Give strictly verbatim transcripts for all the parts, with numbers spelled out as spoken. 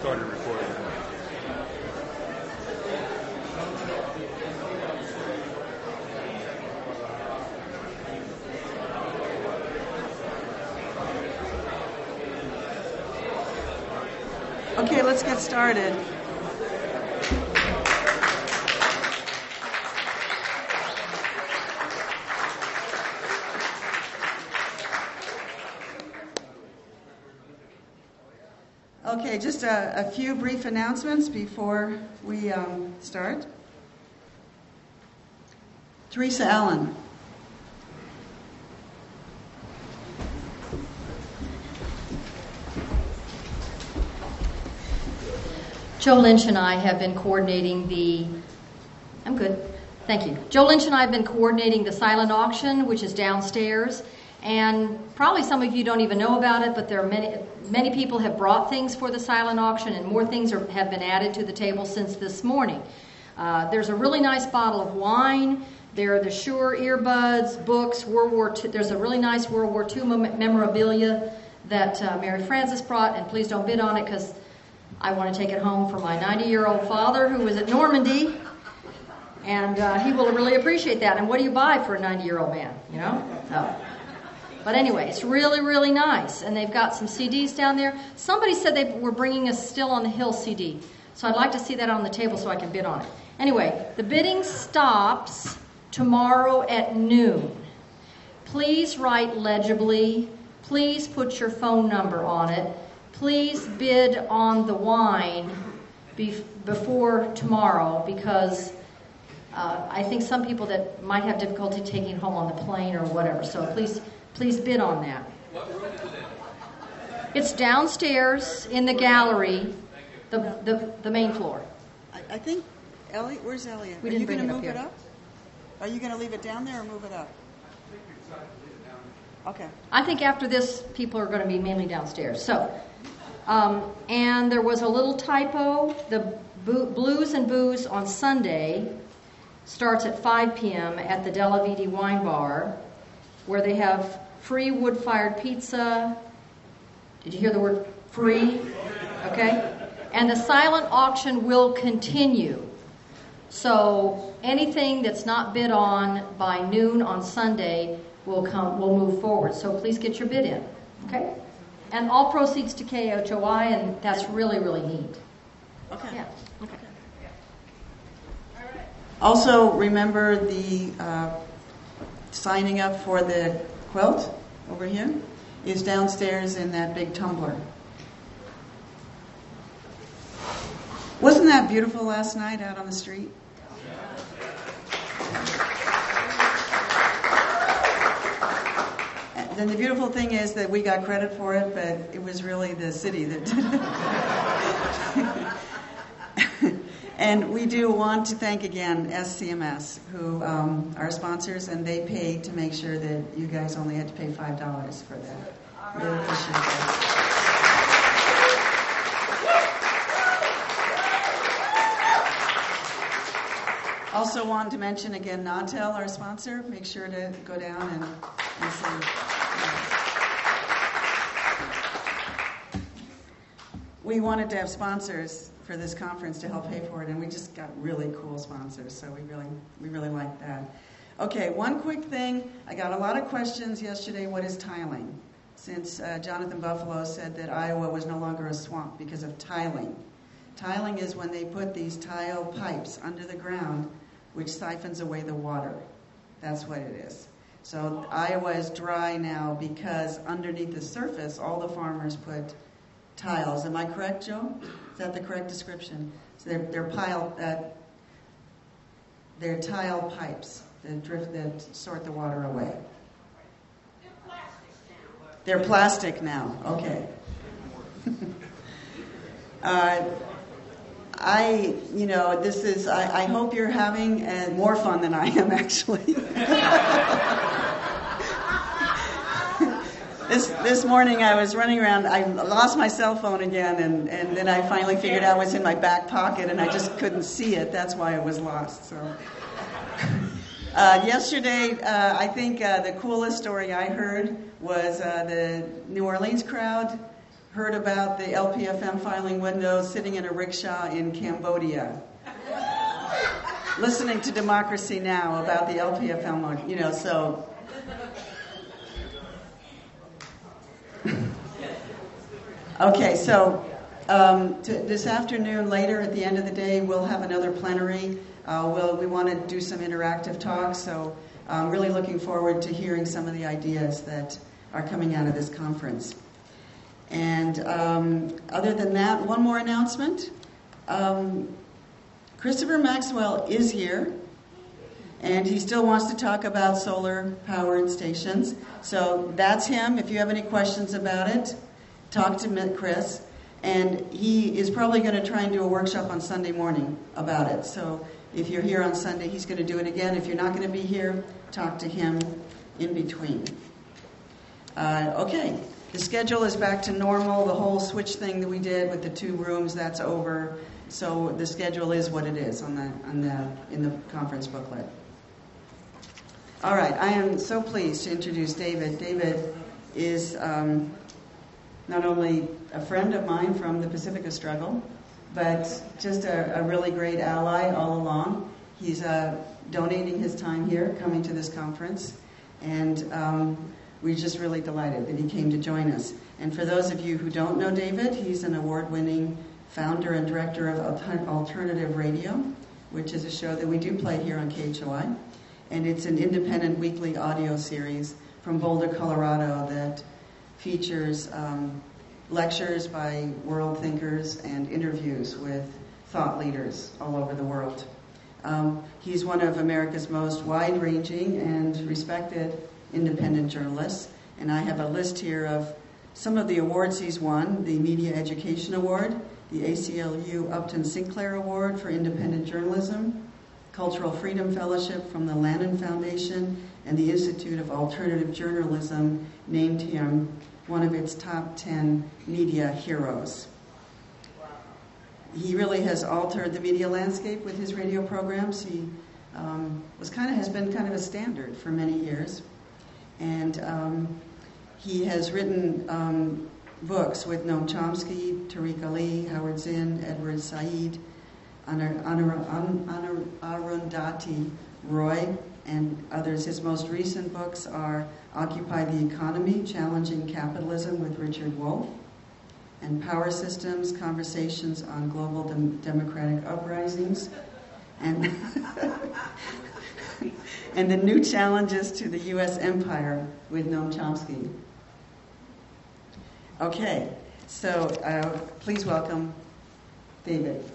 started recording. Okay, let's get started. Okay, just a, a few brief announcements before we um, start. Teresa Allen. Joe Lynch and I have been coordinating the, I'm good, thank you. Joe Lynch and I have been coordinating the silent auction, which is downstairs. And probably some of you don't even know about it, but there are many many people have brought things for the silent auction, and more things are, have been added to the table since this morning. Uh, there's a really nice bottle of wine. There are the Shure earbuds, books, World War Two. There's a really nice World War Two mem- memorabilia that uh, Mary Frances brought, and please don't bid on it because I want to take it home for my ninety-year-old father who was at Normandy, and uh, he will really appreciate that. And what do you buy for a ninety-year-old man, you know? Oh. But anyway, it's really, really nice. And they've got some C Ds down there. Somebody said they were bringing us Still on the Hill C D. So I'd like to see that on the table so I can bid on it. Anyway, the bidding stops tomorrow at noon. Please write legibly. Please put your phone number on it. Please bid on the wine be- before tomorrow because uh, I think some people that might have difficulty taking it home on the plane or whatever. So please... Please bid on that. What room is it in? It's downstairs in the gallery, the the, the main floor. I, I think, Elliot, where's Elliot? We Are didn't you bring going it to up move here. it up? Are you going to leave it down there or move it up? Okay. I think after this, people are going to be mainly downstairs. So, um, and there was a little typo. The Bo- Blues and Booze on Sunday starts at five p.m. at the Della Vidi Wine Bar, where they have free wood-fired pizza. Did you hear the word free? Okay. And the silent auction will continue. So anything that's not bid on by noon on Sunday will come. Will move forward. So please get your bid in. Okay. And all proceeds to K H O I, and that's really, really neat. Okay. Yeah. Okay. Also, remember the uh, signing up for the quilt over here is downstairs in that big tumbler. Wasn't that beautiful last night out on the street? And then the beautiful thing is that we got credit for it, but it was really the city that did it. And we do want to thank again S C M S, who um, are sponsors, and they paid to make sure that you guys only had to pay five dollars for that. Really appreciate that. Also wanted to mention again, Nautel, our sponsor. Make sure to go down and, and say. Yeah. We wanted to have sponsors for this conference to help pay for it, and we just got really cool sponsors, so we really we really like that. Okay, one quick thing. I got a lot of questions yesterday. What is tiling? Since uh, Jonathan Buffalo said that Iowa was no longer a swamp because of tiling. Tiling is when they put these tile pipes under the ground, which siphons away the water. That's what it is. So Iowa is dry now because underneath the surface, all the farmers put tiles. Am I correct, Joe? Is that the correct description? So they're they're pile uh, they're tile pipes that drift that sort the water away. They're plastic now. Okay. uh, I, you know, this is. I, I hope you're having uh, more fun than I am, actually. This this morning I was running around. I lost my cell phone again, and, and then I finally figured out it was in my back pocket, and I just couldn't see it. That's why it was lost. So uh, yesterday, uh, I think uh, the coolest story I heard was uh, the New Orleans crowd heard about the L P F M filing windows sitting in a rickshaw in Cambodia, listening to Democracy Now! About the L P F M, you know, so. Okay, so um, to, this afternoon, later at the end of the day, we'll have another plenary. Uh, we'll, we want to do some interactive talks, so I'm really looking forward to hearing some of the ideas that are coming out of this conference. And um, other than that, one more announcement. Um, Christopher Maxwell is here, and he still wants to talk about solar-powered stations. So that's him. If you have any questions about it, talk to Chris. And he is probably going to try and do a workshop on Sunday morning about it. So if you're here on Sunday, he's going to do it again. If you're not going to be here, talk to him in between. Uh, okay, the schedule is back to normal. The whole switch thing that we did with the two rooms, that's over. So the schedule is what it is on the on the in the conference booklet. All right, I am so pleased to introduce David. David is um, not only a friend of mine from the Pacifica struggle, but just a, a really great ally all along. He's uh, donating his time here, coming to this conference, and um, we're just really delighted that he came to join us. And for those of you who don't know David, he's an award-winning founder and director of Alternative Radio, which is a show that we do play here on K H O I. And it's an independent weekly audio series from Boulder, Colorado that features um, lectures by world thinkers and interviews with thought leaders all over the world. Um, he's one of America's most wide-ranging and respected independent journalists, and I have a list here of some of the awards he's won: the Media Education Award, the A C L U Upton Sinclair Award for Independent Journalism, Cultural Freedom Fellowship from the Lannan Foundation, and the Institute of Alternative Journalism named him one of its top ten media heroes. He really has altered the media landscape with his radio programs. He um, was kind of has been kind of a standard for many years. And um, he has written um, books with Noam Chomsky, Tariq Ali, Howard Zinn, Edward Said, Anar, Anar, Anar, Arundhati Roy, and others. His most recent books are Occupy the Economy, Challenging Capitalism with Richard Wolff, and Power Systems, Conversations on Global Dem- Democratic Uprisings, and and the New Challenges to the U S Empire with Noam Chomsky. Okay, so uh, please welcome David.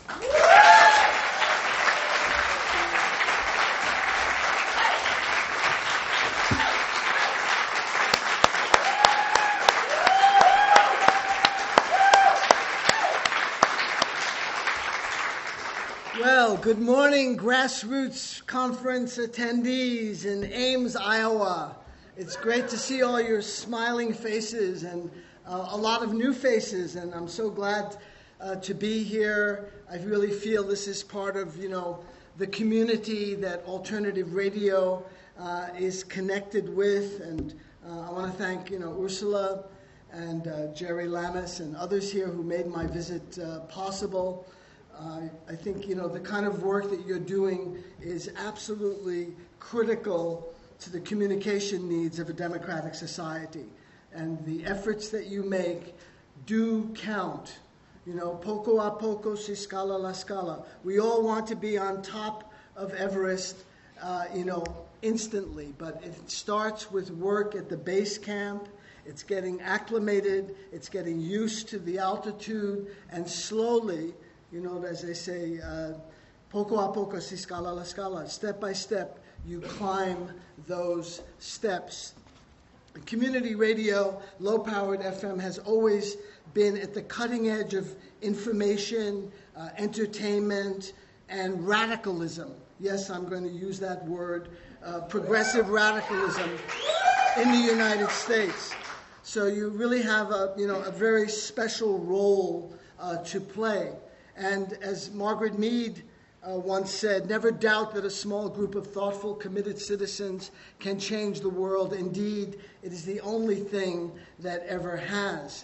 Well, good morning, Grassroots Conference attendees in Ames, Iowa. It's great to see all your smiling faces and uh, a lot of new faces, and I'm so glad uh, to be here. I really feel this is part of, you know, the community that Alternative Radio uh, is connected with, and uh, I want to thank, you know, Ursula and uh, Jerry Lamis and others here who made my visit uh, possible. Uh, I think, you know, the kind of work that you're doing is absolutely critical to the communication needs of a democratic society. And the efforts that you make do count. You know, poco a poco si scala la scala. We all want to be on top of Everest, uh, you know, instantly. But it starts with work at the base camp. It's getting acclimated. It's getting used to the altitude. And slowly, you know, as they say, uh, poco a poco si scala la scala. Step by step, you climb those steps. Community radio, low-powered F M, has always been at the cutting edge of information, uh, entertainment, and radicalism. Yes, I'm going to use that word, uh, progressive radicalism in the United States. So you really have a, you know, a very special role uh, to play. And as Margaret Mead uh, once said, never doubt that a small group of thoughtful, committed citizens can change the world. Indeed, it is the only thing that ever has.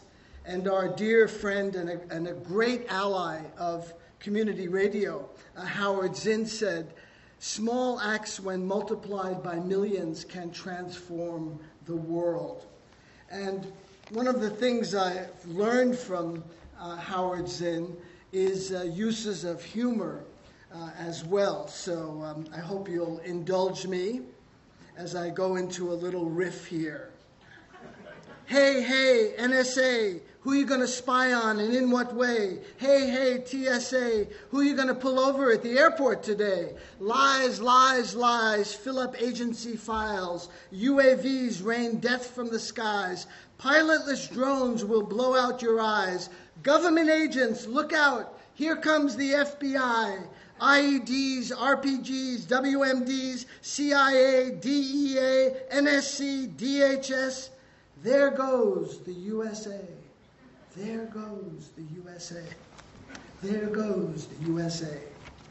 and our dear friend and a, and a great ally of community radio, uh, Howard Zinn, said, "Small acts, when multiplied by millions, can transform the world." And one of the things I've learned from uh, Howard Zinn is uh, uses of humor uh, as well. So um, I hope you'll indulge me as I go into a little riff here. Hey, hey, N S A, who you going to spy on and in what way? Hey, hey, T S A, who you going to pull over at the airport today? Lies, lies, lies, fill up agency files. U A Vs rain death from the skies. Pilotless drones will blow out your eyes. Government agents, look out. Here comes the F B I. I E Ds, R P Gs, W M Ds, C I A, D E A, N S C, D H S. There goes the U S A. There goes the U S A. There goes the U S A.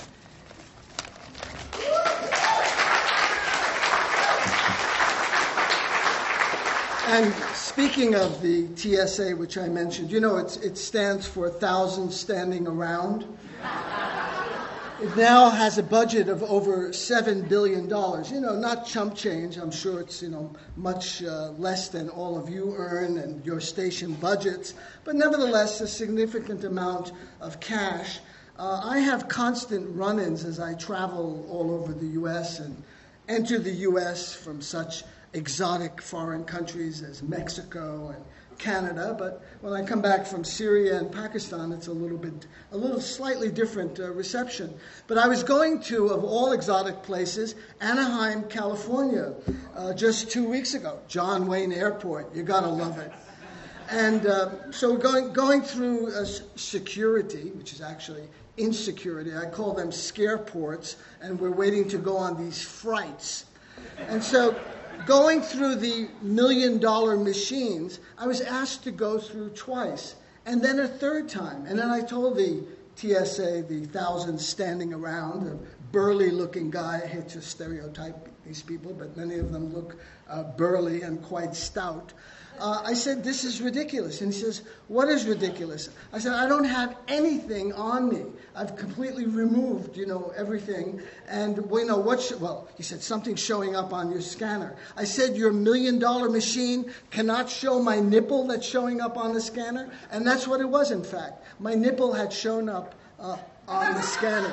And speaking of the T S A, which I mentioned, you know, it's, it stands for Thousand Standing Around. It now has a budget of over seven billion dollars. You know, not chump change. I'm sure it's, you know, much uh, less than all of you earn and your station budgets, but nevertheless a significant amount of cash. Uh, I have constant run-ins as I travel all over the U S and enter the U S from such exotic foreign countries as Mexico and Canada, but when I come back from Syria and Pakistan, it's a little bit, a little slightly different uh, reception. But I was going to, of all exotic places, Anaheim, California, uh, just two weeks ago. John Wayne Airport, you gotta love it. And uh, so going going through uh, security, which is actually insecurity, I call them scare ports, and we're waiting to go on these frights. And so going through the million-dollar machines, I was asked to go through twice, and then a third time. And then I told the T S A, the thousand standing around, a burly-looking guy. I hate to stereotype these people, but many of them look uh, burly and quite stout. Uh, I said, "This is ridiculous." And he says, "What is ridiculous?" I said, "I don't have anything on me. I've completely removed, you know, everything. And, well, you know, what, sh-? well, he said, something's showing up on your scanner." I said, "Your million-dollar machine cannot show my nipple that's showing up on the scanner?" And that's what it was, in fact. My nipple had shown up uh, on the scanner.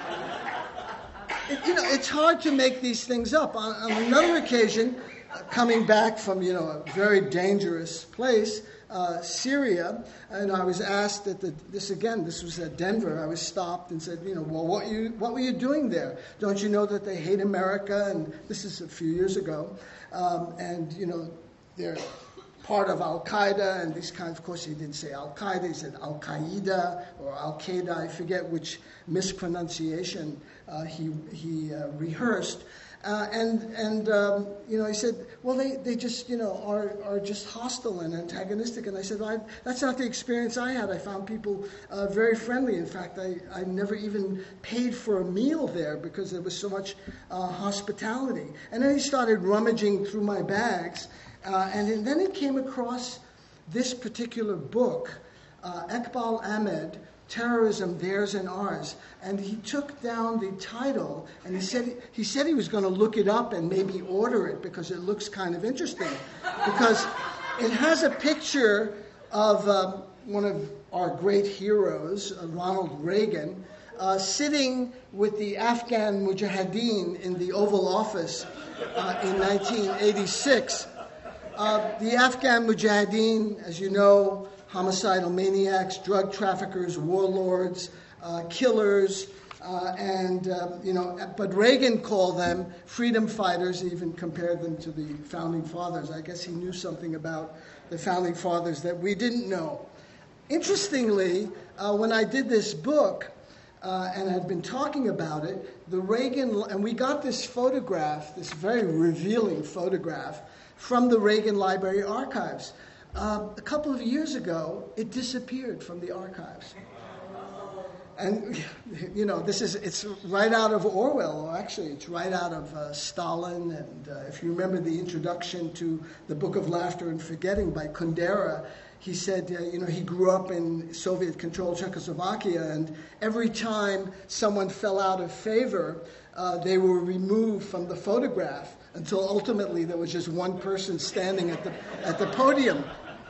It, you know, it's hard to make these things up. On, on another occasion, coming back from, you know, a very dangerous place, uh, Syria, and I was asked at the, this again, this was at Denver, I was stopped and said, you know, well, what, you, what were you doing there? Don't you know that they hate America? And this is a few years ago. Um, and, you know, they're part of Al-Qaeda and these kinds. Of course, he didn't say Al-Qaeda, he said Al-Qaeda or Al-Qaeda. I forget which mispronunciation uh, he, he uh, rehearsed. Uh, and, and um, you know, he said, well, they, they just, you know, are, are just hostile and antagonistic. And I said, well, I, that's not the experience I had. I found people uh, very friendly. In fact, I, I never even paid for a meal there because there was so much uh, hospitality. And then he started rummaging through my bags. Uh, and then he came across this particular book, uh, Iqbal Ahmed, Terrorism, Theirs and Ours. And he took down the title, and he said he said he was going to look it up and maybe order it because it looks kind of interesting. Because it has a picture of um, one of our great heroes, uh, Ronald Reagan, uh, sitting with the Afghan Mujahideen in the Oval Office uh, in nineteen eighty-six. Uh, the Afghan Mujahideen, as you know, homicidal maniacs, drug traffickers, warlords, uh, killers, uh, and, uh, you know, but Reagan called them freedom fighters, even compared them to the Founding Fathers. I guess he knew something about the Founding Fathers that we didn't know. Interestingly, uh, when I did this book, uh, and had been talking about it, the Reagan, and we got this photograph, this very revealing photograph, from the Reagan Library Archives. Uh, a couple of years ago, it disappeared from the archives. and, you know, this is, it's right out of Orwell, or actually it's right out of uh, Stalin. And uh, if you remember the introduction to The Book of Laughter and Forgetting by Kundera, he said, uh, you know, he grew up in Soviet-controlled Czechoslovakia, and every time someone fell out of favor, uh, they were removed from the photograph until ultimately there was just one person standing at the at the podium.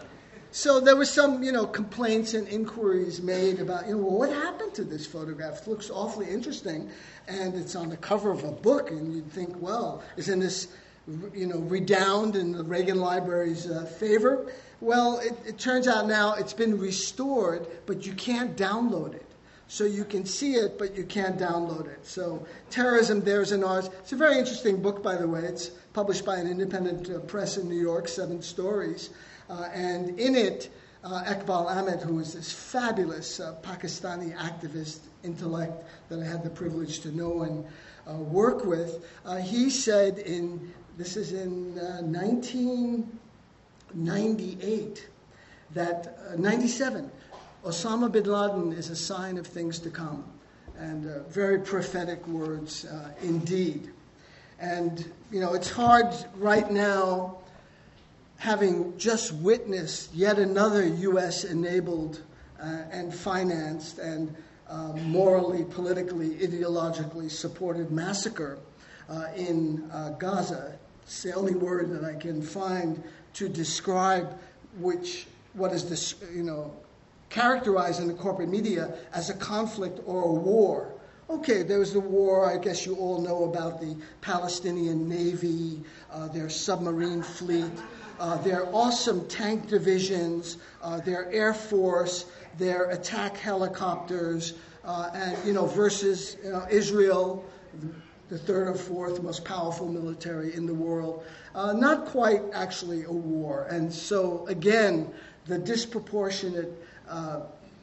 So there were some, you know, complaints and inquiries made about, you know, well, what happened to this photograph? It looks awfully interesting, and it's on the cover of a book, and you'd think, well, isn't this, you know, redound in the Reagan Library's uh, favor? Well, it, it turns out now it's been restored, but you can't download it. So you can see it, but you can't download it. So Terrorism, Theirs and Ours. It's a very interesting book, by the way. It's published by an independent uh, press in New York, seven stories. Uh, and in it, uh, Iqbal Ahmed, who is this fabulous uh, Pakistani activist intellect that I had the privilege to know and uh, work with, uh, he said in, this is in uh, nineteen ninety-eight, that, uh, ninety-seven, Osama bin Laden is a sign of things to come. And uh, very prophetic words uh, indeed. And, you know, it's hard right now, having just witnessed yet another U S-enabled uh, and financed and uh, morally, politically, ideologically supported massacre uh, in uh, Gaza. It's the only word that I can find to describe which, what is this, you know, characterized in the corporate media as a conflict or a war. Okay, there was the war, I guess you all know about the Palestinian Navy, uh, their submarine fleet, uh, their awesome tank divisions, uh, their Air Force, their attack helicopters, uh, and, you know, versus you know, Israel, the third or fourth most powerful military in the world. Uh, not quite actually a war. And so, again, the disproportionate uh,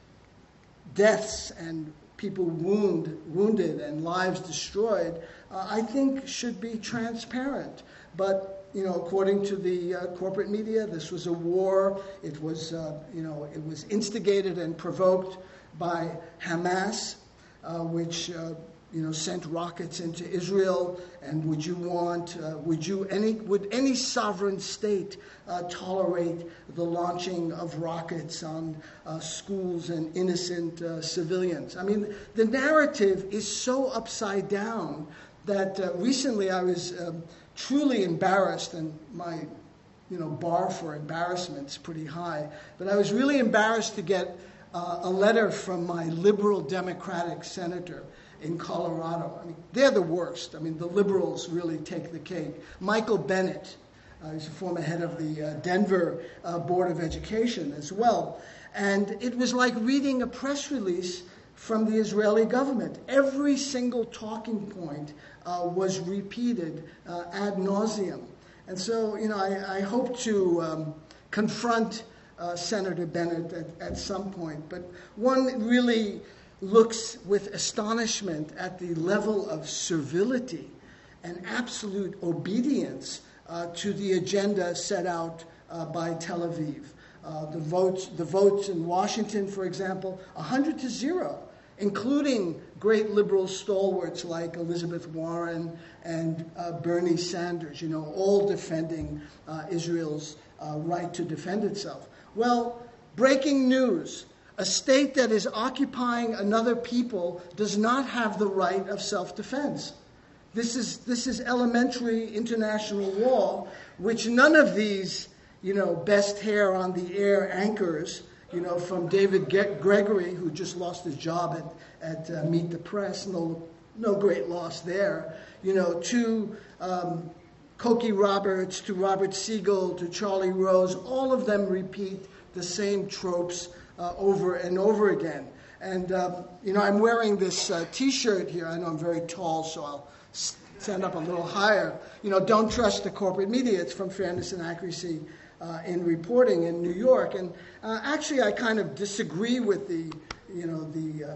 deaths and people wound, wounded and lives destroyed, uh, I think should be transparent. But, you know, according to the uh, corporate media, this was a war. It was, uh, you know, it was instigated and provoked by Hamas, uh, which, uh, you know, sent rockets into Israel. And would you want, uh, would you, any, would any sovereign state uh, tolerate the launching of rockets on uh, schools and innocent uh, civilians? I mean, the narrative is so upside down that uh, recently I was um, truly embarrassed, and my, you know, bar for embarrassment is pretty high. But I was really embarrassed to get uh, a letter from my liberal Democratic senator in Colorado. I mean, they're the worst. I mean, the liberals really take the cake. Michael Bennett, uh, he's a former head of the uh, Denver uh, Board of Education as well. And it was like reading a press release from the Israeli government. Every single talking point uh, was repeated uh, ad nauseum. And so, you know, I, I hope to um, confront uh, Senator Bennett at, at some point. But one really looks with astonishment at the level of servility and absolute obedience uh, to the agenda set out uh, by Tel Aviv. Uh, the votes, the votes in Washington, for example, one hundred to zero, including great liberal stalwarts like Elizabeth Warren and uh, Bernie Sanders, you know, all defending uh, Israel's uh, right to defend itself. Well, breaking news. A state that is occupying another people does not have the right of self-defense. This is this is elementary international law, which none of these, you know, best hair on the air anchors, you know, from David Ge- Gregory, who just lost his job at, at uh, Meet the Press, no no great loss there, you know, to um, Cokie Roberts, to Robert Siegel, to Charlie Rose, all of them repeat the same tropes Uh, over and over again. And, um, you know, I'm wearing this uh, T-shirt here. I know I'm very tall, so I'll s- stand up a little higher. You know, don't trust the corporate media. It's from Fairness and Accuracy uh, in Reporting in New York. And uh, actually, I kind of disagree with the, you know, the um,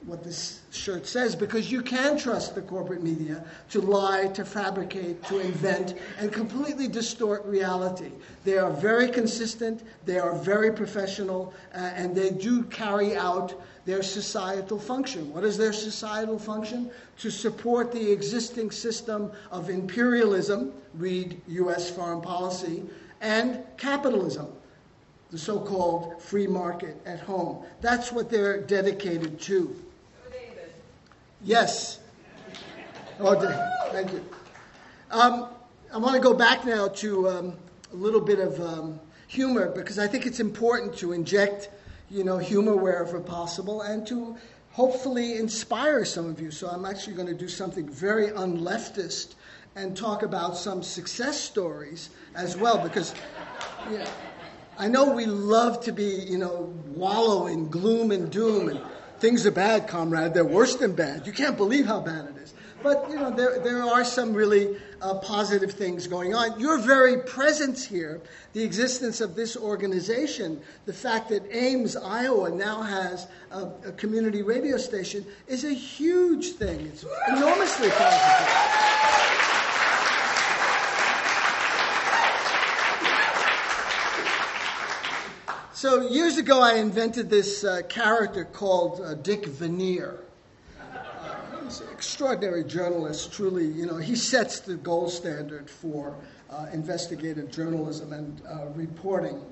what this shirt says, because you can trust the corporate media to lie, to fabricate, to invent, and completely distort reality. They are very consistent, they are very professional, uh, and they do carry out their societal function. What is their societal function? To support the existing system of imperialism, read U S foreign policy, and capitalism, the so-called free market at home. That's what they're dedicated to. David. Yes. Oh, thank you. Um, I want to go back now to um, a little bit of um, humor, because I think it's important to inject, you know, humor wherever possible, and to hopefully inspire some of you. So I'm actually going to do something very unleftist and talk about some success stories as well, because, you know, I know we love to be, you know, wallow in gloom and doom, and things are bad, comrade. They're worse than bad. You can't believe how bad it is. But, you know, there there are some really uh, positive things going on. Your very presence here, the existence of this organization, the fact that Ames, Iowa now has a, a community radio station is a huge thing. It's enormously positive. So years ago, I invented this uh, character called uh, Dick Veneer. Uh, he's an extraordinary journalist, truly. You know, he sets the gold standard for uh, investigative journalism and uh, reporting.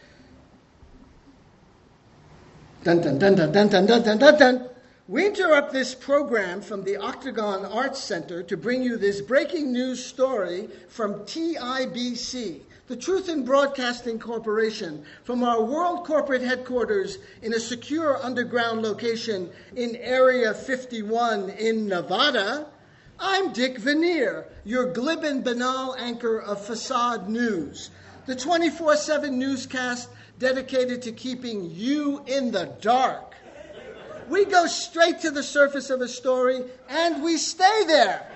Dun dun dun dun dun dun dun dun dun dun. We interrupt this program from the Octagon Arts Center to bring you this breaking news story from T I B C, the Truth in Broadcasting Corporation, from our world corporate headquarters in a secure underground location in Area fifty-one in Nevada. I'm Dick Veneer, your glib and banal anchor of Facade News, the twenty-four seven newscast dedicated to keeping you in the dark. We go straight to the surface of a story, and we stay there.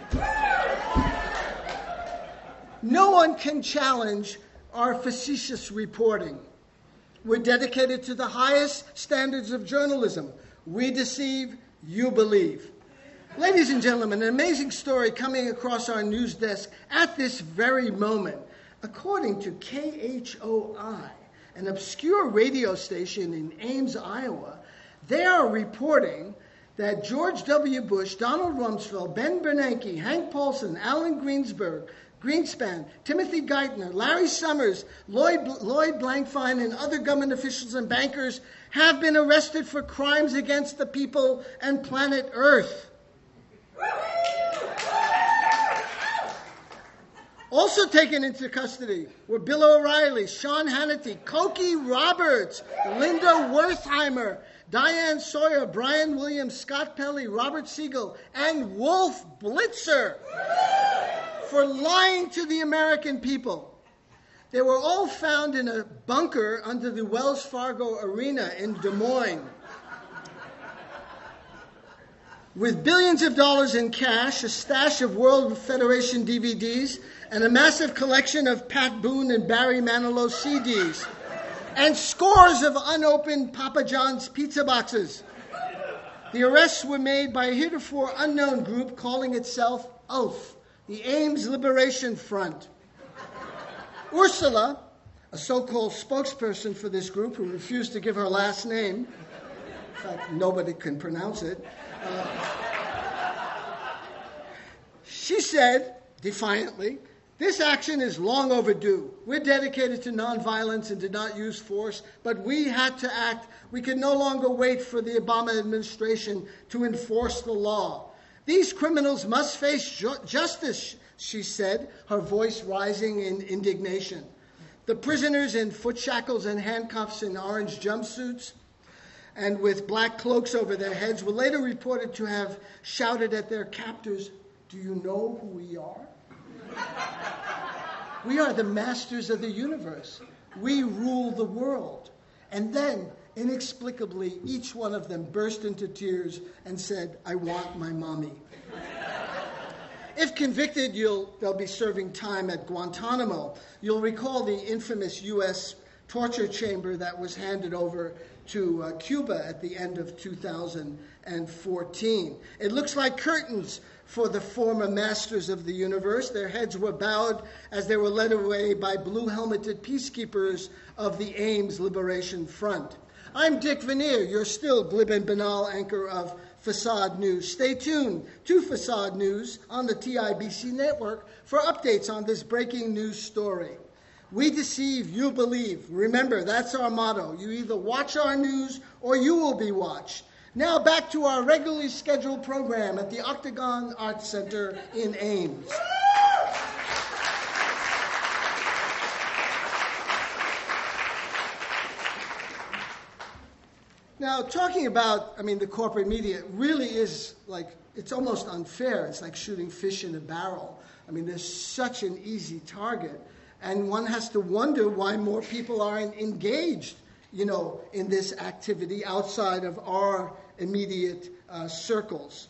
No one can challenge our facetious reporting. We're dedicated to the highest standards of journalism. We deceive, you believe. Ladies and gentlemen, an amazing story coming across our news desk at this very moment. According to K H O I, an obscure radio station in Ames, Iowa, they are reporting that George W. Bush, Donald Rumsfeld, Ben Bernanke, Hank Paulson, Alan Greensberg, Greenspan, Timothy Geithner, Larry Summers, Lloyd, Lloyd Blankfein, and other government officials and bankers have been arrested for crimes against the people and planet Earth. Also taken into custody were Bill O'Reilly, Sean Hannity, Cokie Roberts, Linda Wertheimer, Diane Sawyer, Brian Williams, Scott Pelley, Robert Siegel, and Wolf Blitzer for lying to the American people. They were all found in a bunker under the Wells Fargo Arena in Des Moines. With billions of dollars in cash, a stash of World Federation D V Ds, and a massive collection of Pat Boone and Barry Manilow C Ds, and scores of unopened Papa John's pizza boxes. The arrests were made by a heretofore unknown group calling itself U L F, the Ames Liberation Front. Ursula, a so-called spokesperson for this group who refused to give her last name, in fact, nobody can pronounce it, uh, she said, defiantly, "This action is long overdue. We're dedicated to nonviolence and did not use force, but we had to act. We could no longer wait for the Obama administration to enforce the law. These criminals must face ju- justice," she said, her voice rising in indignation. The prisoners in foot shackles and handcuffs in orange jumpsuits and with black cloaks over their heads were later reported to have shouted at their captors, "Do you know who we are? We are the masters of the universe. We rule the world." And then, inexplicably, each one of them burst into tears and said, "I want my mommy." If convicted, you'll, they'll be serving time at Guantanamo. You'll recall the infamous U S torture chamber that was handed over to uh, Cuba at the end of two thousand fourteen. It looks like curtains for the former masters of the universe. Their heads were bowed as they were led away by blue-helmeted peacekeepers of the Ames Liberation Front. I'm Dick Veneer, your still glib and banal anchor of Facade News. Stay tuned to Facade News on the T I B C network for updates on this breaking news story. We deceive, you believe. Remember, that's our motto. You either watch our news or you will be watched. Now back to our regularly scheduled program at the Octagon Arts Center in Ames. Now, talking about, I mean, the corporate media really is like, it's almost unfair. It's like shooting fish in a barrel. I mean, there's such an easy target. And one has to wonder why more people aren't engaged, you know, in this activity outside of our immediate uh, circles.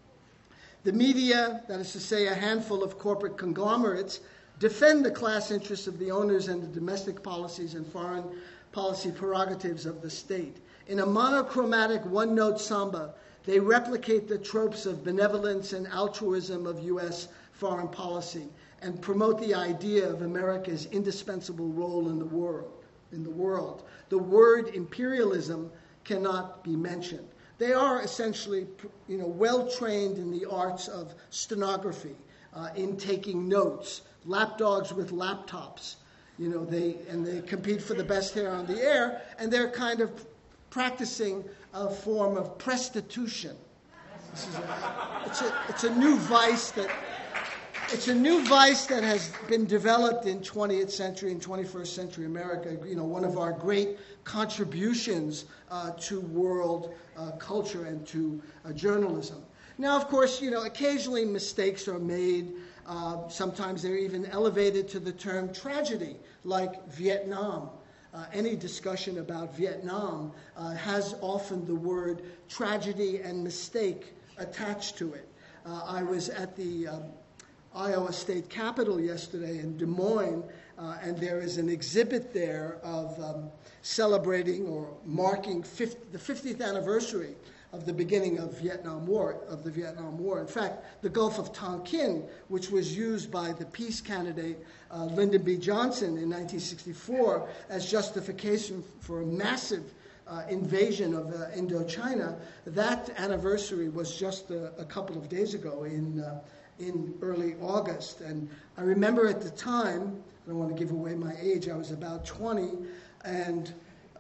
The media, that is to say a handful of corporate conglomerates, defend the class interests of the owners and the domestic policies and foreign policy prerogatives of the state. In a monochromatic one-note samba, they replicate the tropes of benevolence and altruism of U S foreign policy and promote the idea of America's indispensable role in the world. In the world. The word imperialism cannot be mentioned. They are essentially, you know, well-trained in the arts of stenography, uh, in taking notes, lapdogs with laptops. You know, they and they compete for the best hair on the air, and they're kind of practicing a form of prostitution. This is a, it's a it's a new vice that it's a new vice that has been developed in twentieth century and twenty-first century America. You know, one of our great contributions uh, to world uh, culture and to uh, journalism. Now, of course, you know, occasionally mistakes are made. Uh, sometimes they're even elevated to the term tragedy, like Vietnam. Uh, any discussion about Vietnam uh, has often the word tragedy and mistake attached to it. Uh, I was at the um, Iowa State Capitol yesterday in Des Moines, uh, and there is an exhibit there of um, celebrating or marking fifty, the fiftieth anniversary of the beginning of Vietnam War, of the Vietnam War. In fact, the Gulf of Tonkin, which was used by the peace candidate uh, Lyndon B. Johnson in nineteen sixty-four as justification for a massive uh, invasion of uh, Indochina, that anniversary was just a, a couple of days ago in uh, in early August. And I remember at the time, I don't want to give away my age, I was about twenty, and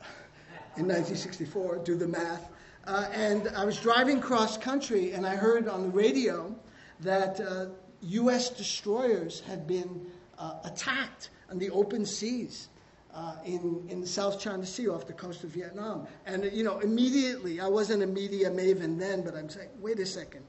in nineteen sixty-four, do the math. Uh, and I was driving cross country, and I heard on the radio that uh, U S destroyers had been uh, attacked on the open seas uh, in, in the South China Sea off the coast of Vietnam. And, you know, immediately, I wasn't a media maven then, but I'm saying, wait a second.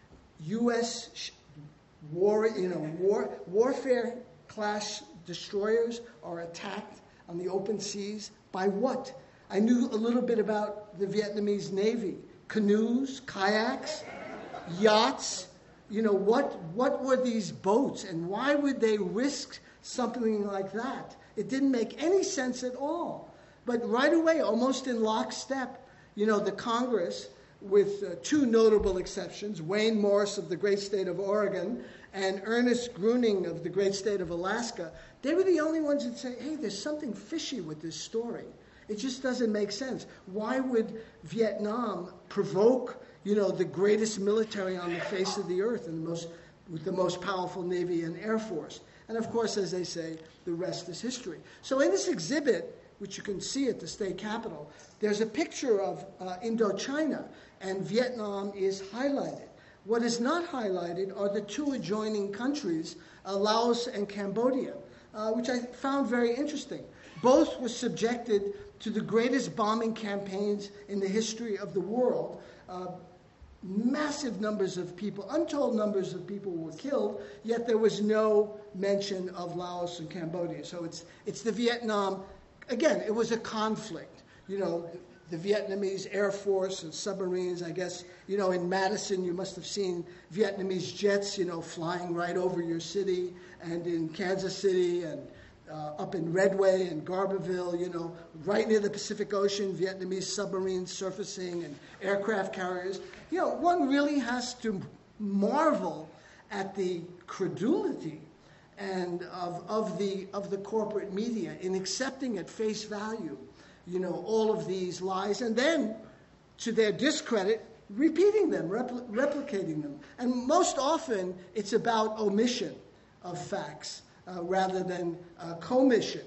U S sh- war, you know, war, warfare class destroyers are attacked on the open seas by what? I knew a little bit about the Vietnamese Navy. Canoes, kayaks, yachts. You know, what, what were these boats and why would they risk something like that? It didn't make any sense at all. But right away, almost in lockstep, you know, the Congress, with uh, two notable exceptions, Wayne Morse of the great state of Oregon and Ernest Gruning of the great state of Alaska, they were the only ones that say, hey, there's something fishy with this story. It just doesn't make sense. Why would Vietnam provoke, you know, the greatest military on the face of the earth and the most, with the most powerful Navy and Air Force? And of course, as they say, the rest is history. So in this exhibit, which you can see at the state capitol, there's a picture of uh, Indochina, and Vietnam is highlighted. What is not highlighted are the two adjoining countries, uh, Laos and Cambodia, uh, which I found very interesting. Both were subjected to the greatest bombing campaigns in the history of the world. Uh, massive numbers of people, untold numbers of people were killed, yet there was no mention of Laos and Cambodia. So it's it's the Vietnam, again, it was a conflict. You know, the Vietnamese Air Force and submarines, I guess, you know, in Madison you must have seen Vietnamese jets, you know, flying right over your city, and in Kansas City and uh, up in Redway and Garberville, you know, right near the Pacific Ocean, Vietnamese submarines surfacing and aircraft carriers. You know, one really has to marvel at the credulity and of, of the of the corporate media in accepting at face value, you know, all of these lies, and then, to their discredit, repeating them, repl- replicating them. And most often, it's about omission of facts uh, rather than uh, commission.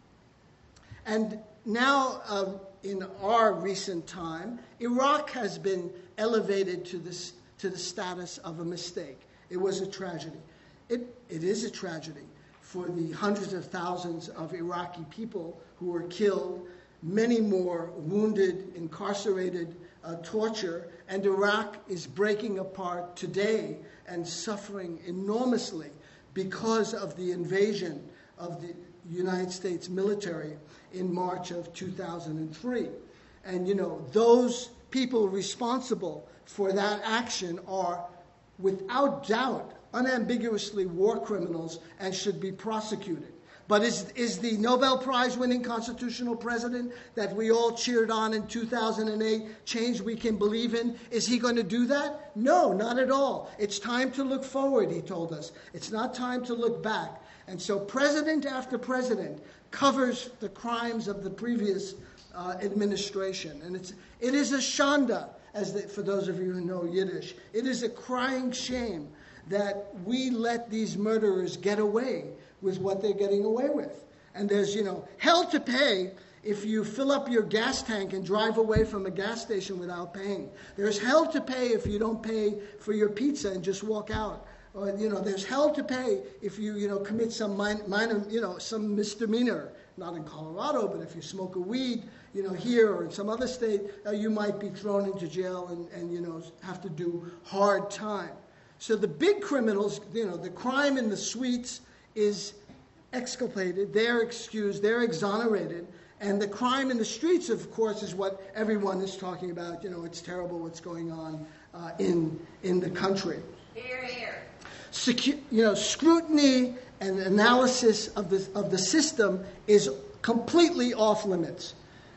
And now, uh, in our recent time, Iraq has been elevated to this to the status of a mistake. It was a tragedy. It, it is a tragedy for the hundreds of thousands of Iraqi people who were killed, many more wounded, incarcerated, uh, torture, and Iraq is breaking apart today and suffering enormously because of the invasion of the United States military in March of two thousand three. And, you know, those people responsible for that action are, without doubt, unambiguously war criminals and should be prosecuted. But is, is the Nobel Prize-winning constitutional president that we all cheered on in two thousand eight change we can believe in? Is he going to do that? No, not at all. It's time to look forward, he told us. It's not time to look back. And so president after president covers the crimes of the previous uh, administration. And it's, it is a shanda, as the, for those of you who know Yiddish. It is a crying shame that we let these murderers get away with what they're getting away with. And there's, you know, hell to pay if you fill up your gas tank and drive away from a gas station without paying. There's hell to pay if you don't pay for your pizza and just walk out. Or, you know, there's hell to pay if you, you know, commit some minor, minor, you know, some misdemeanor. Not in Colorado, but if you smoke a weed, you know, here or in some other state, uh, you might be thrown into jail and, and, you know, have to do hard time. So the big criminals, you know, the crime in the suites is exculpated, they're excused, they're exonerated, and the crime in the streets, of course, is what everyone is talking about. You know, it's terrible what's going on uh, in in the country. Here, here. Secu- you know, scrutiny and analysis of the of the system is completely off limits.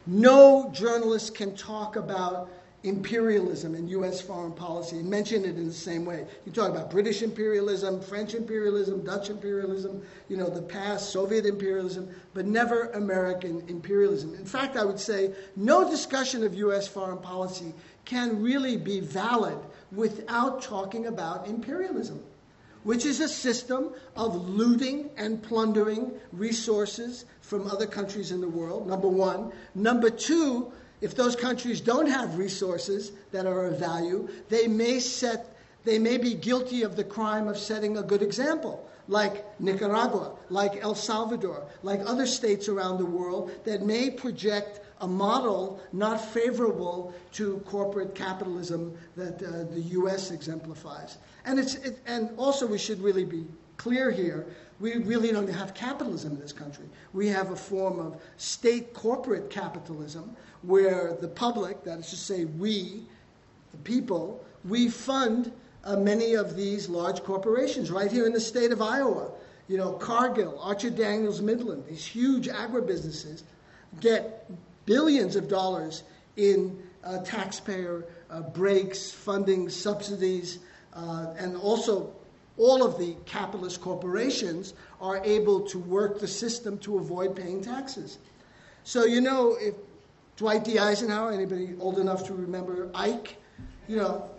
No journalist can talk about imperialism in U S foreign policy and mention it in the same way. You talk about British imperialism, French imperialism, Dutch imperialism, you know, the past, Soviet imperialism, but never American imperialism. In fact, I would say no discussion of U S foreign policy can really be valid without talking about imperialism, which is a system of looting and plundering resources from other countries in the world, number one. Number two, if those countries don't have resources that are of value, they may set, they may be guilty of the crime of setting a good example, like Nicaragua, like El Salvador, like other states around the world that may project a model not favorable to corporate capitalism that uh, the U S exemplifies. And it's it, and also we should really be clear here. We really don't have capitalism in this country. We have a form of state corporate capitalism where the public, that is to say we, the people, we fund uh, many of these large corporations right here in the state of Iowa. You know, Cargill, Archer Daniels Midland, these huge agribusinesses get billions of dollars in uh, taxpayer uh, breaks, funding, subsidies, uh, and also all of the capitalist corporations are able to work the system to avoid paying taxes. So, you know, if Dwight D. Eisenhower, anybody old enough to remember Ike, you know,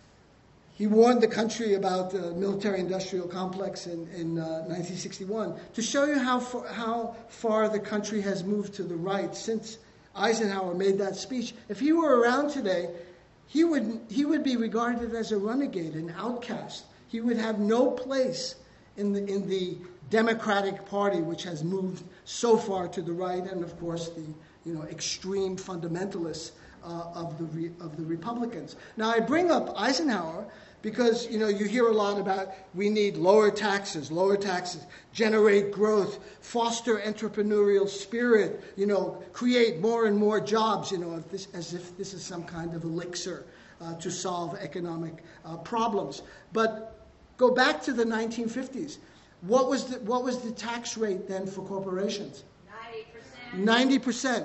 he warned the country about the military-industrial complex in, in uh, nineteen sixty-one to show you how far, how far the country has moved to the right since Eisenhower made that speech. If he were around today, he would he would be regarded as a renegade, an outcast. He would have no place in the in the Democratic Party, which has moved so far to the right, and of course the you know extreme fundamentalists uh, of the re, of the Republicans. Now I bring up Eisenhower because you know you hear a lot about we need lower taxes, lower taxes, generate growth, foster entrepreneurial spirit, you know, create more and more jobs, you know, if this, as if this is some kind of elixir uh, to solve economic uh, problems. But go back to the nineteen fifties. What was the, what was the tax rate then for corporations? ninety percent. ninety percent.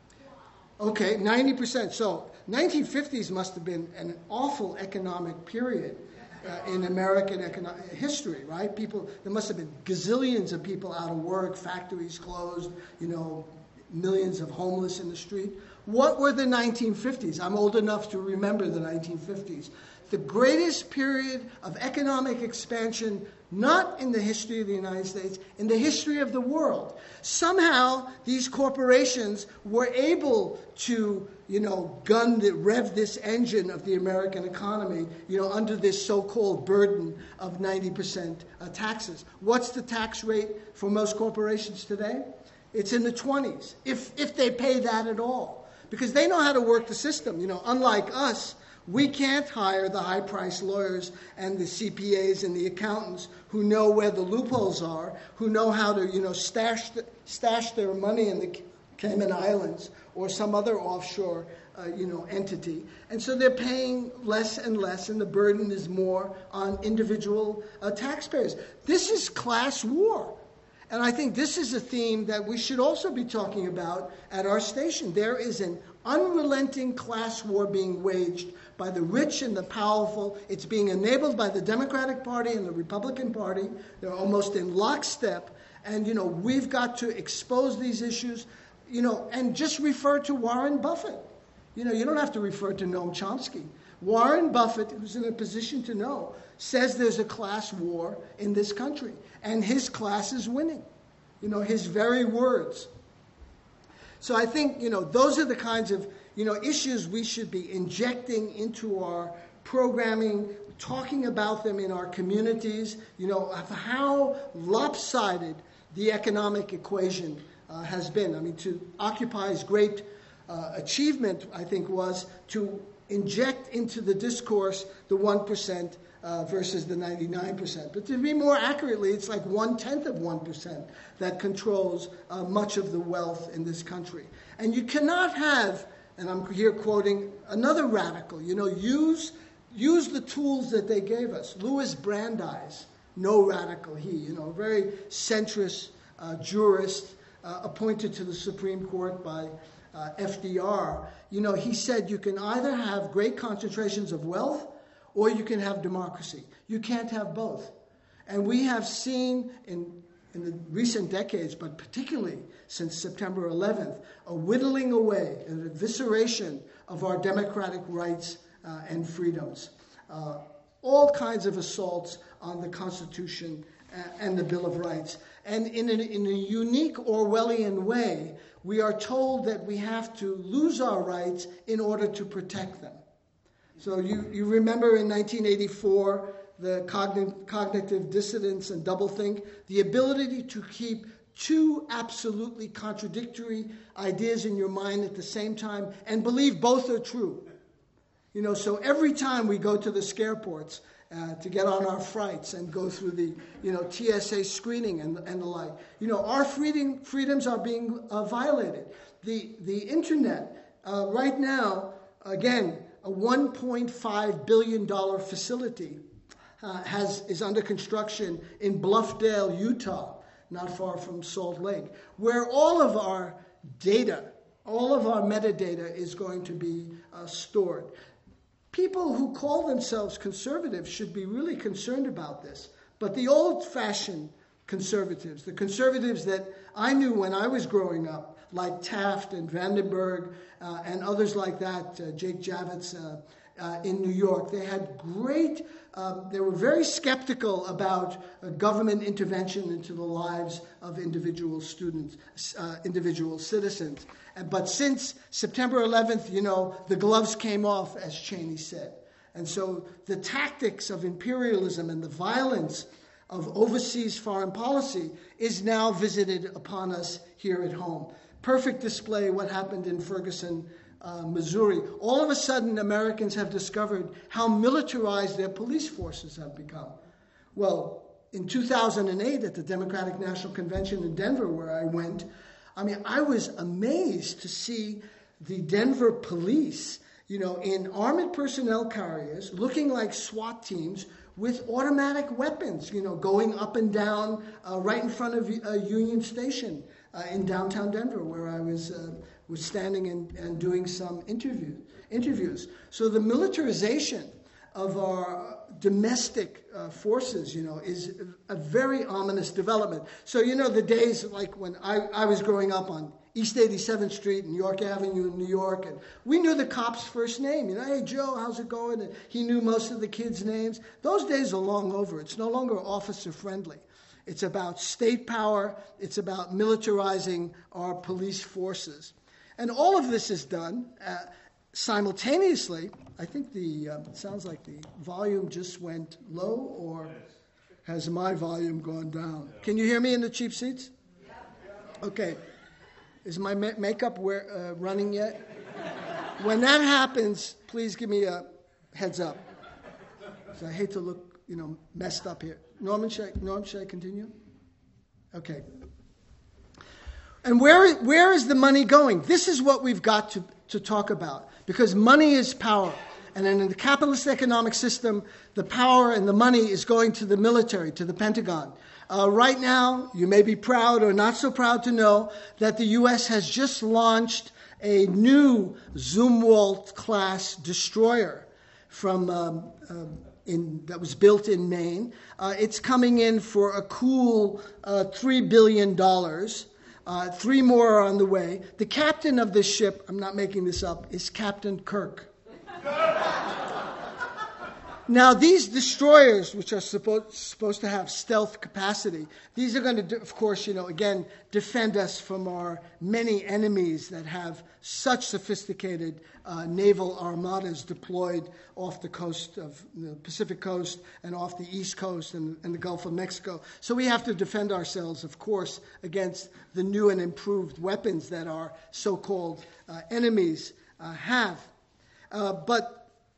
Okay, ninety percent. So nineteen fifties must have been an awful economic period uh, in American economic history, right? People, there must have been gazillions of people out of work, factories closed, you know, millions of homeless in the street. What were the nineteen fifties? I'm old enough to remember the nineteen fifties. The greatest period of economic expansion, not in the history of the United States, in the history of the world. Somehow, these corporations were able to, you know, gun, the, rev this engine of the American economy, you know, under this so-called burden of ninety percent uh, taxes. What's the tax rate for most corporations today? It's in the twenties, if if they pay that at all. Because they know how to work the system. You know, unlike us, we can't hire the high-priced lawyers and the C P As and the accountants who know where the loopholes are, who know how to, you know, stash the, stash their money in the Cayman Islands or some other offshore, uh, you know, entity. And so they're paying less and less, and the burden is more on individual uh, taxpayers. This is class war. And I think this is a theme that we should also be talking about at our station. There is an unrelenting class war being waged by the rich and the powerful. It's being enabled by the Democratic Party and the Republican Party. They're almost in lockstep. And, you know, we've got to expose these issues, you know, and just refer to Warren Buffett. You know, you don't have to refer to Noam Chomsky. Warren Buffett, who's in a position to know, says there's a class war in this country. And his class is winning. You know, his very words. So I think, you know, those are the kinds of, you know, issues we should be injecting into our programming, talking about them in our communities, you know, of how lopsided the economic equation uh, has been. I mean, to Occupy's great uh, achievement, I think, was to inject into the discourse the one percent uh, versus the ninety-nine percent. But to be more accurately, it's like one-tenth of one percent that controls uh, much of the wealth in this country. And you cannot have, and I'm here quoting another radical, you know, use, use the tools that they gave us. Louis Brandeis, no radical he, you know, very centrist uh, jurist uh, appointed to the Supreme Court by uh, F D R. You know, he said you can either have great concentrations of wealth or you can have democracy. You can't have both. And we have seen in, in the recent decades, but particularly since September eleventh, a whittling away, an evisceration of our democratic rights uh, and freedoms. Uh, all kinds of assaults on the Constitution and the Bill of Rights. And in a, in a unique Orwellian way, we are told that we have to lose our rights in order to protect them. So you, you remember in nineteen eighty-four, the cogn- cognitive dissonance and doublethink, the ability to keep two absolutely contradictory ideas in your mind at the same time and believe both are true. You know, so every time we go to the scareports uh, to get on our flights and go through the, you know, T S A screening and, and the like, you know, our freedom, freedoms are being uh, violated. The, the internet, uh, right now, again, a one point five billion dollars facility uh, has is under construction in Bluffdale, Utah, not far from Salt Lake, where all of our data, all of our metadata is going to be uh, stored. People who call themselves conservatives should be really concerned about this. But the old-fashioned conservatives, the conservatives that I knew when I was growing up, like Taft and Vandenberg uh, and others like that, uh, Jake Javits uh, uh, in New York, they had great, uh, they were very skeptical about uh, government intervention into the lives of individual students, uh, individual citizens. But since September eleventh, you know, the gloves came off, as Cheney said. And so the tactics of imperialism and the violence of overseas foreign policy is now visited upon us here at home. Perfect display what happened in Ferguson, uh, Missouri. All of a sudden, Americans have discovered how militarized their police forces have become. Well, in two thousand eight, at the Democratic National Convention in Denver, where I went, I mean, I was amazed to see the Denver police, you know, in armored personnel carriers, looking like SWAT teams, with automatic weapons, you know, going up and down uh, right in front of uh, Union Station uh, in downtown Denver, where I was uh, was standing and, and doing some interview, interviews. So the militarization of our domestic uh, forces, you know, is a very ominous development. So, you know, the days like when I, I was growing up on East eighty-seventh Street and York Avenue in New York, and we knew the cop's first name. You know, hey, Joe, how's it going? And he knew most of the kids' names. Those days are long over. It's no longer officer-friendly. It's about state power. It's about militarizing our police forces. And all of this is done uh, simultaneously. I think the, uh, it sounds like the volume just went low, or has my volume gone down? Can you hear me in the cheap seats? Okay. Is my ma- makeup wear, uh, running yet? When that happens, please give me a heads up. So I hate to look, you know, messed up here. Norman, should I, Norm, should I continue? Okay. And where where is the money going? This is what we've got to, to talk about, because money is power. And in the capitalist economic system, the power and the money is going to the military, to the Pentagon. Uh, right now, you may be proud or not so proud to know that the U S has just launched a new Zumwalt-class destroyer from um, um, in, that was built in Maine. Uh, it's coming in for a cool uh, three billion dollars. Uh, three more are on the way. The captain of this ship, I'm not making this up, is Captain Kirk. Now, these destroyers, which are supposed supposed to have stealth capacity, these are going to, of course, you know, again, defend us from our many enemies that have such sophisticated uh, naval armadas deployed off the coast of the Pacific coast and off the East Coast and, and the Gulf of Mexico. So we have to defend ourselves, of course, against the new and improved weapons that our so-called uh, enemies uh, have. Uh, but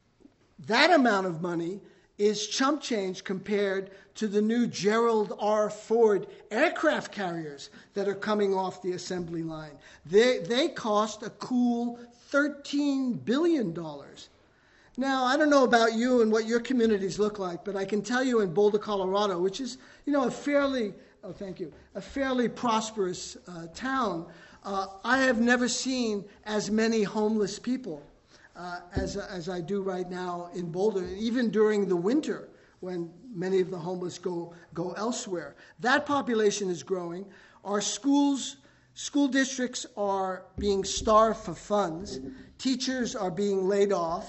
that amount of money is chump change compared to the new Gerald R. Ford aircraft carriers that are coming off the assembly line. They they cost a cool thirteen billion dollars. Now, I don't know about you and what your communities look like, but I can tell you in Boulder, Colorado, which is, you know, a fairly, oh, thank you, a fairly prosperous uh, town, uh, I have never seen as many homeless people Uh, as as I do right now in Boulder, even during the winter when many of the homeless go go elsewhere. That population is growing. Our schools, school districts are being starved for funds. Teachers are being laid off.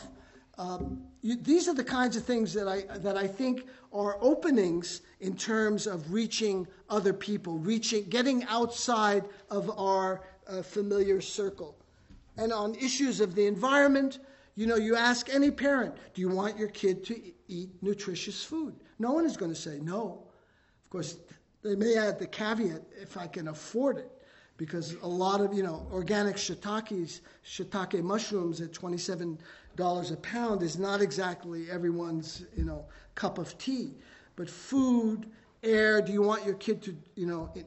Um, you, these are the kinds of things that I that I think are openings in terms of reaching other people, reaching, getting outside of our uh, familiar circle. And on issues of the environment, you know, you ask any parent, do you want your kid to eat nutritious food? No one is going to say no. Of course, they may add the caveat, if I can afford it, because a lot of, you know, organic shiitakes, shiitake mushrooms at twenty-seven dollars a pound is not exactly everyone's, you know, cup of tea. But food, air, do you want your kid to, you know, it,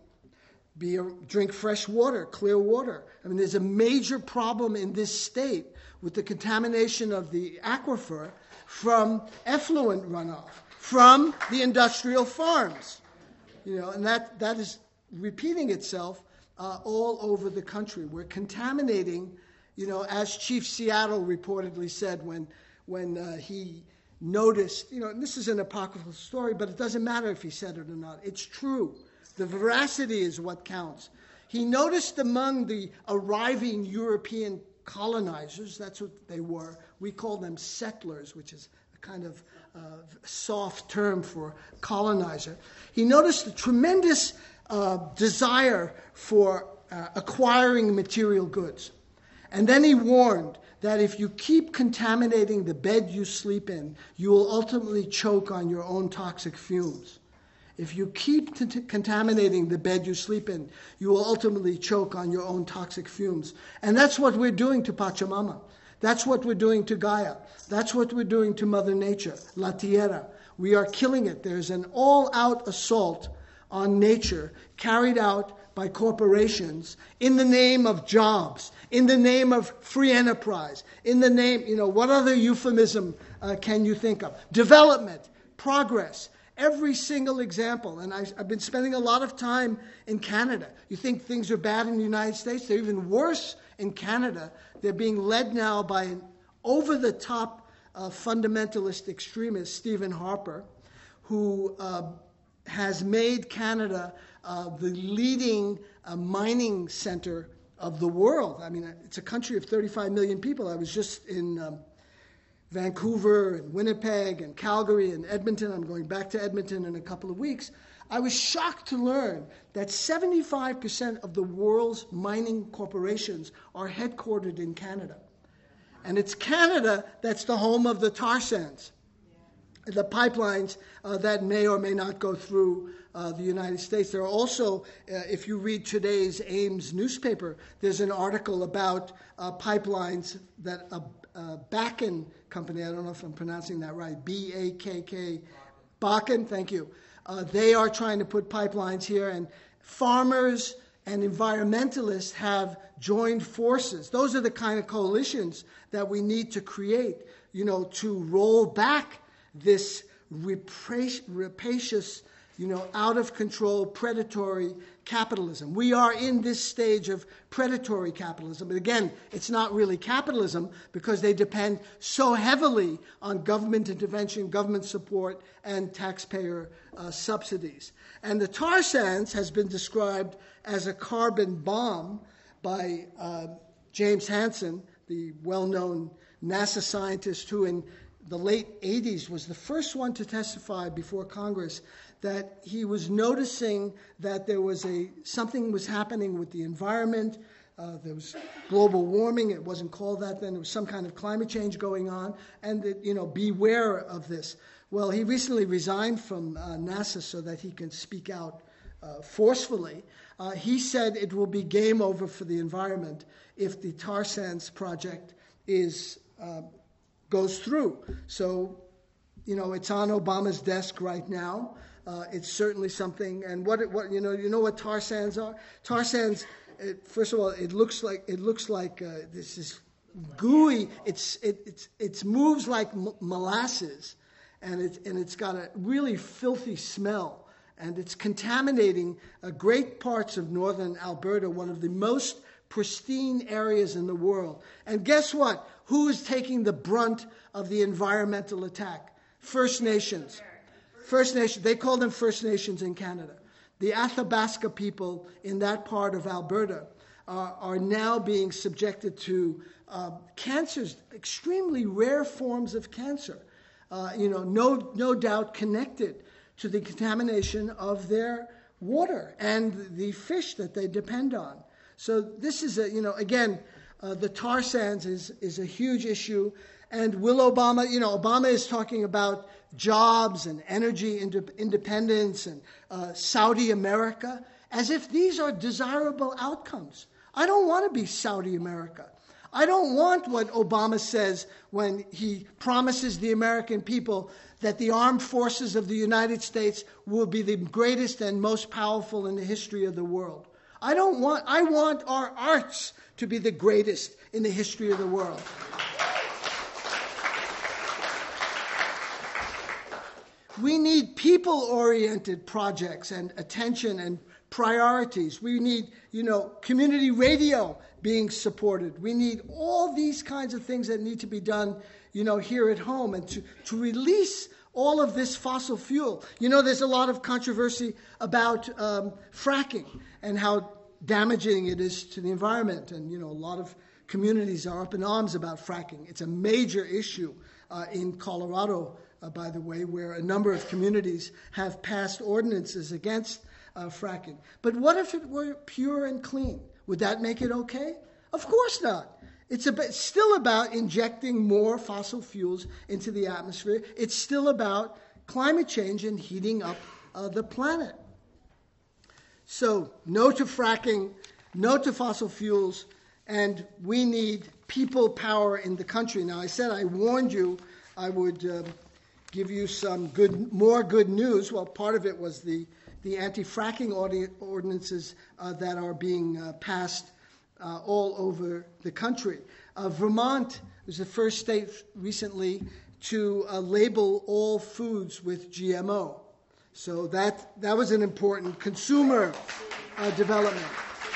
Be a, drink fresh water, clear water. I mean, there's a major problem in this state with the contamination of the aquifer from effluent runoff, from the industrial farms. You know, and that, that is repeating itself uh, all over the country. We're contaminating, you know, as Chief Seattle reportedly said when, when uh, he noticed, you know, and this is an apocryphal story, but it doesn't matter if he said it or not. It's true. The veracity is what counts. He noticed among the arriving European colonizers, that's what they were, we call them settlers, which is a kind of uh, soft term for colonizer. He noticed a tremendous uh, desire for uh, acquiring material goods. And then he warned that if you keep contaminating the bed you sleep in, you will ultimately choke on your own toxic fumes. If you keep t- contaminating the bed you sleep in, you will ultimately choke on your own toxic fumes. And that's what we're doing to Pachamama. That's what we're doing to Gaia. That's what we're doing to Mother Nature, La Tierra. We are killing it. There's an all-out assault on nature carried out by corporations in the name of jobs, in the name of free enterprise, in the name, you know, what other euphemism uh, can you think of? Development. progress. Every single example, and I, I've been spending a lot of time in Canada. You think things are bad in the United States? They're even worse in Canada. They're being led now by an over-the-top uh, fundamentalist extremist, Stephen Harper, who uh, has made Canada uh, the leading uh, mining center of the world. I mean, it's a country of thirty-five million people. I was just in Um, Vancouver and Winnipeg and Calgary and Edmonton. I'm going back to Edmonton in a couple of weeks. I was shocked to learn that seventy-five percent of the world's mining corporations are headquartered in Canada. And it's Canada that's the home of the tar sands, the pipelines uh, that may or may not go through uh, the United States. There are also, uh, if you read today's Ames newspaper, there's an article about uh, pipelines that uh, uh, Bakken company, I don't know if I'm pronouncing that right, B A K K, Bakken, thank you. Uh, they are trying to put pipelines here, and farmers and environmentalists have joined forces. Those are the kind of coalitions that we need to create, you know, to roll back this rapacious, you know, out-of-control, predatory capitalism. We are in this stage of predatory capitalism. But again, it's not really capitalism because they depend so heavily on government intervention, government support, and taxpayer uh, subsidies. And the tar sands has been described as a carbon bomb by uh, James Hansen, the well-known NASA scientist who in the late eighties was the first one to testify before Congress that he was noticing that there was a something was happening with the environment. Uh, there was global warming. It wasn't called that then. There was some kind of climate change going on, and that, you know, beware of this. Well, he recently resigned from uh, NASA so that he can speak out uh, forcefully. Uh, he said it will be game over for the environment if the tar sands project is uh, goes through. So, you know, it's on Obama's desk right now. Uh, it's certainly something. And what, what you know, you know what tar sands are? Tar sands. It, first of all, it looks like it looks like uh, this is gooey. It's it it's it moves like m- molasses, and it's and it's got a really filthy smell, and it's contaminating uh, great parts of northern Alberta, one of the most pristine areas in the world. And guess what? Who is taking the brunt of the environmental attack? First Nations. First Nations. They call them First Nations in Canada. The Athabasca people in that part of Alberta uh, are now being subjected to uh, cancers, extremely rare forms of cancer, uh, you know, no, no doubt connected to the contamination of their water and the fish that they depend on. So this is a, you know, again, uh, the tar sands is, is a huge issue. And will Obama, you know, Obama is talking about jobs and energy ind- independence and uh, Saudi America, as if these are desirable outcomes. I don't want to be Saudi America. I don't want what Obama says when he promises the American people that the armed forces of the United States will be the greatest and most powerful in the history of the world. I don't want, I want our arts to be the greatest in the history of the world. We need people-oriented projects and attention and priorities. We need, you know, community radio being supported. We need all these kinds of things that need to be done, you know, here at home, and to, to release all of this fossil fuel. You know, there's a lot of controversy about um, fracking and how damaging it is to the environment. And, you know, a lot of communities are up in arms about fracking. It's a major issue uh, in Colorado, Uh, by the way, where a number of communities have passed ordinances against uh, fracking. But what if it were pure and clean? Would that make it okay? Of course not. It's about, still about injecting more fossil fuels into the atmosphere. It's still about climate change and heating up uh, the planet. So, no to fracking, no to fossil fuels, and we need people power in the country. Now, I said I warned you I would Uh, give you some good, more good news. Well, part of it was the, the anti-fracking ordi- ordinances uh, that are being uh, passed uh, all over the country. Uh, Vermont was the first state recently to uh, label all foods with G M O. So that, that was an important consumer uh, development.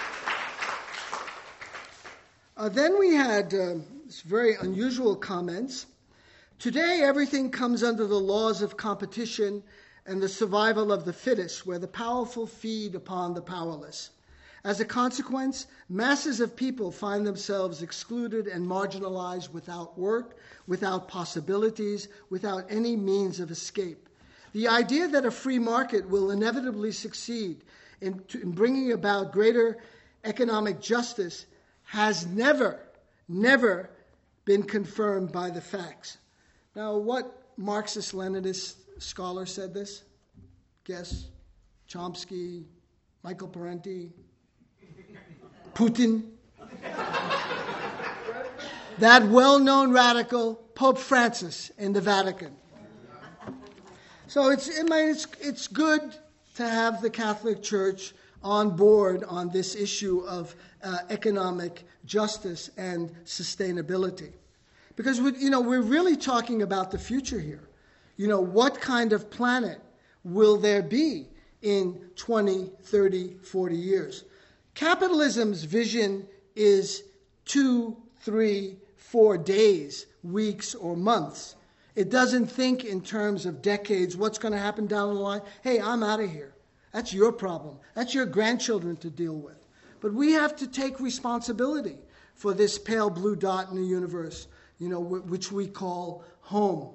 Uh, then we had uh, very unusual comments. Today, everything comes under the laws of competition and the survival of the fittest, where the powerful feed upon the powerless. As a consequence, masses of people find themselves excluded and marginalized without work, without possibilities, without any means of escape. The idea that a free market will inevitably succeed in, in bringing about greater economic justice has never, never been confirmed by the facts. Now, what Marxist-Leninist scholar said this? Guess? Chomsky, Michael Parenti, Putin. That well-known radical, Pope Francis in the Vatican. So it's, I mean, it's, it's good to have the Catholic Church on board on this issue of uh, economic justice and sustainability. Because, we, you know, we're really talking about the future here. You know, what kind of planet will there be in twenty, thirty, forty years? Capitalism's vision is two, three, four days, weeks, or months. It doesn't think in terms of decades, what's going to happen down the line. Hey, I'm out of here. That's your problem. That's your grandchildren to deal with. But we have to take responsibility for this pale blue dot in the universe, you know, which we call home.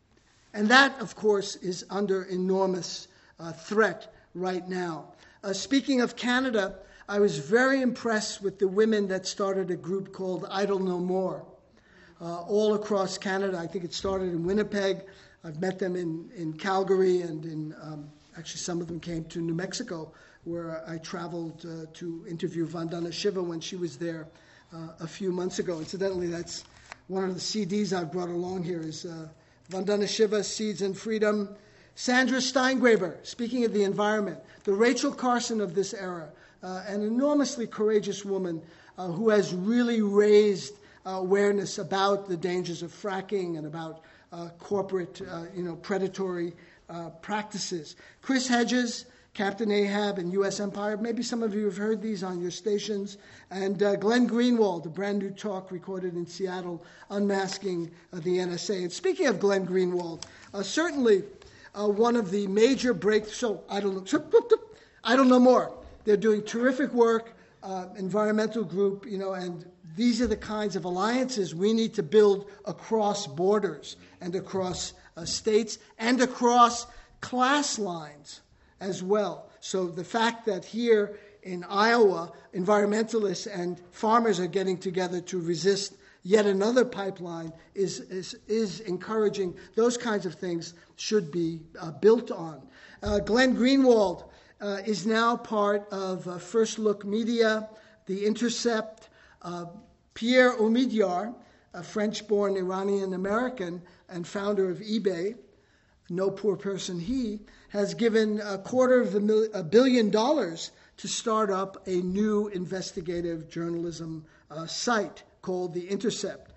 And that, of course, is under enormous uh, threat right now. Uh, speaking of Canada, I was very impressed with the women that started a group called Idle No More. Uh, all across Canada. I think it started in Winnipeg. I've met them in, in Calgary, and in um, actually some of them came to New Mexico, where I traveled uh, to interview Vandana Shiva when she was there uh, a few months ago. Incidentally, that's one of the C Ds I've brought along here is uh, Vandana Shiva, Seeds and Freedom. Sandra Steingraber, speaking of the environment, the Rachel Carson of this era, uh, an enormously courageous woman uh, who has really raised Uh, awareness about the dangers of fracking and about uh, corporate, uh, you know, predatory uh, practices. Chris Hedges, Captain Ahab and U S Empire. Maybe some of you have heard these on your stations. And uh, Glenn Greenwald, a brand new talk recorded in Seattle, unmasking uh, the N S A. And speaking of Glenn Greenwald, uh, certainly uh, one of the major breakthroughs. So I don't know. I don't know more. They're doing terrific work. Uh, environmental group, you know, and these are the kinds of alliances we need to build across borders and across uh, states and across class lines as well. So the fact that here in Iowa, environmentalists and farmers are getting together to resist yet another pipeline is, is, is encouraging. Those kinds of things should be uh, built on. Uh, Glenn Greenwald uh, is now part of uh, First Look Media, The Intercept. Uh, Pierre Omidyar, a French-born Iranian-American and founder of eBay, no poor person he, has given a quarter of a, mil- a billion dollars to start up a new investigative journalism uh, site called The Intercept.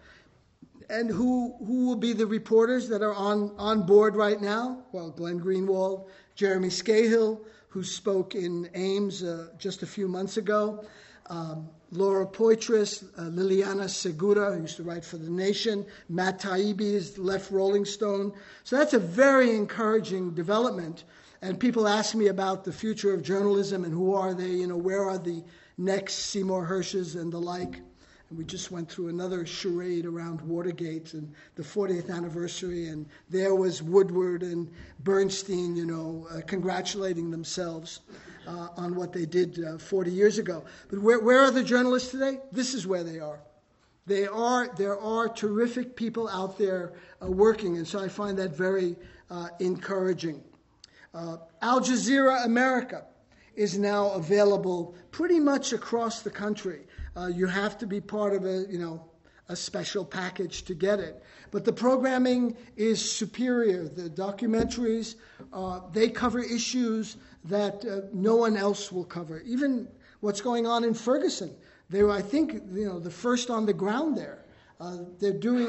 And who who will be the reporters that are on, on board right now? Well, Glenn Greenwald, Jeremy Scahill, who spoke in Ames uh, just a few months ago, um, Laura Poitras, uh, Liliana Segura, who used to write for The Nation, Matt Taibbi has left Rolling Stone. So that's a very encouraging development. And people ask me about the future of journalism and who are they, you know, where are the next Seymour Hersh's and the like. And we just went through another charade around Watergate and the fortieth anniversary, and there was Woodward and Bernstein, you know, uh, congratulating themselves uh, on what they did uh, forty years ago. But where, where are the journalists today? This is where they are. They are. There are terrific people out there uh, working, and so I find that very uh, encouraging. Uh, Al Jazeera America is now available pretty much across the country. Uh, you have to be part of a, you know, a special package to get it. But the programming is superior. The documentaries, uh, they cover issues that uh, no one else will cover. Even what's going on in Ferguson. They were, I think, you know, the first on the ground there. Uh, they're doing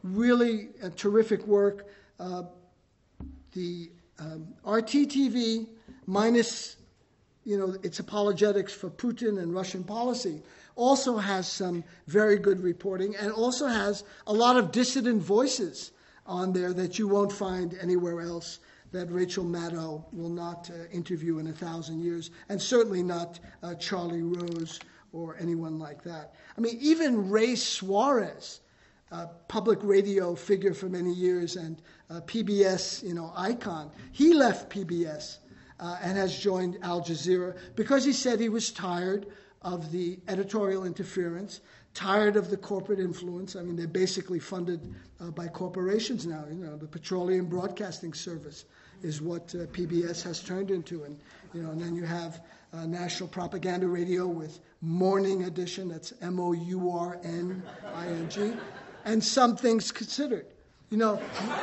really uh, terrific work. Uh, the um, R T T V, minus, you know, its apologetics for Putin and Russian policy, also has some very good reporting, and also has a lot of dissident voices on there that you won't find anywhere else, that Rachel Maddow will not uh, interview in a thousand years, and certainly not uh, Charlie Rose or anyone like that. I mean, even Ray Suarez, uh, public radio figure for many years and uh, P B S, you know, icon, he left P B S uh, and has joined Al Jazeera because he said he was tired of the editorial interference, tired of the corporate influence. I mean, they're basically funded uh, by corporations now. You know, the Petroleum Broadcasting Service is what uh, P B S has turned into, and you know, and then you have uh, National Propaganda Radio with Morning Edition. That's M O U R N I N G, and Some Things Considered. You know,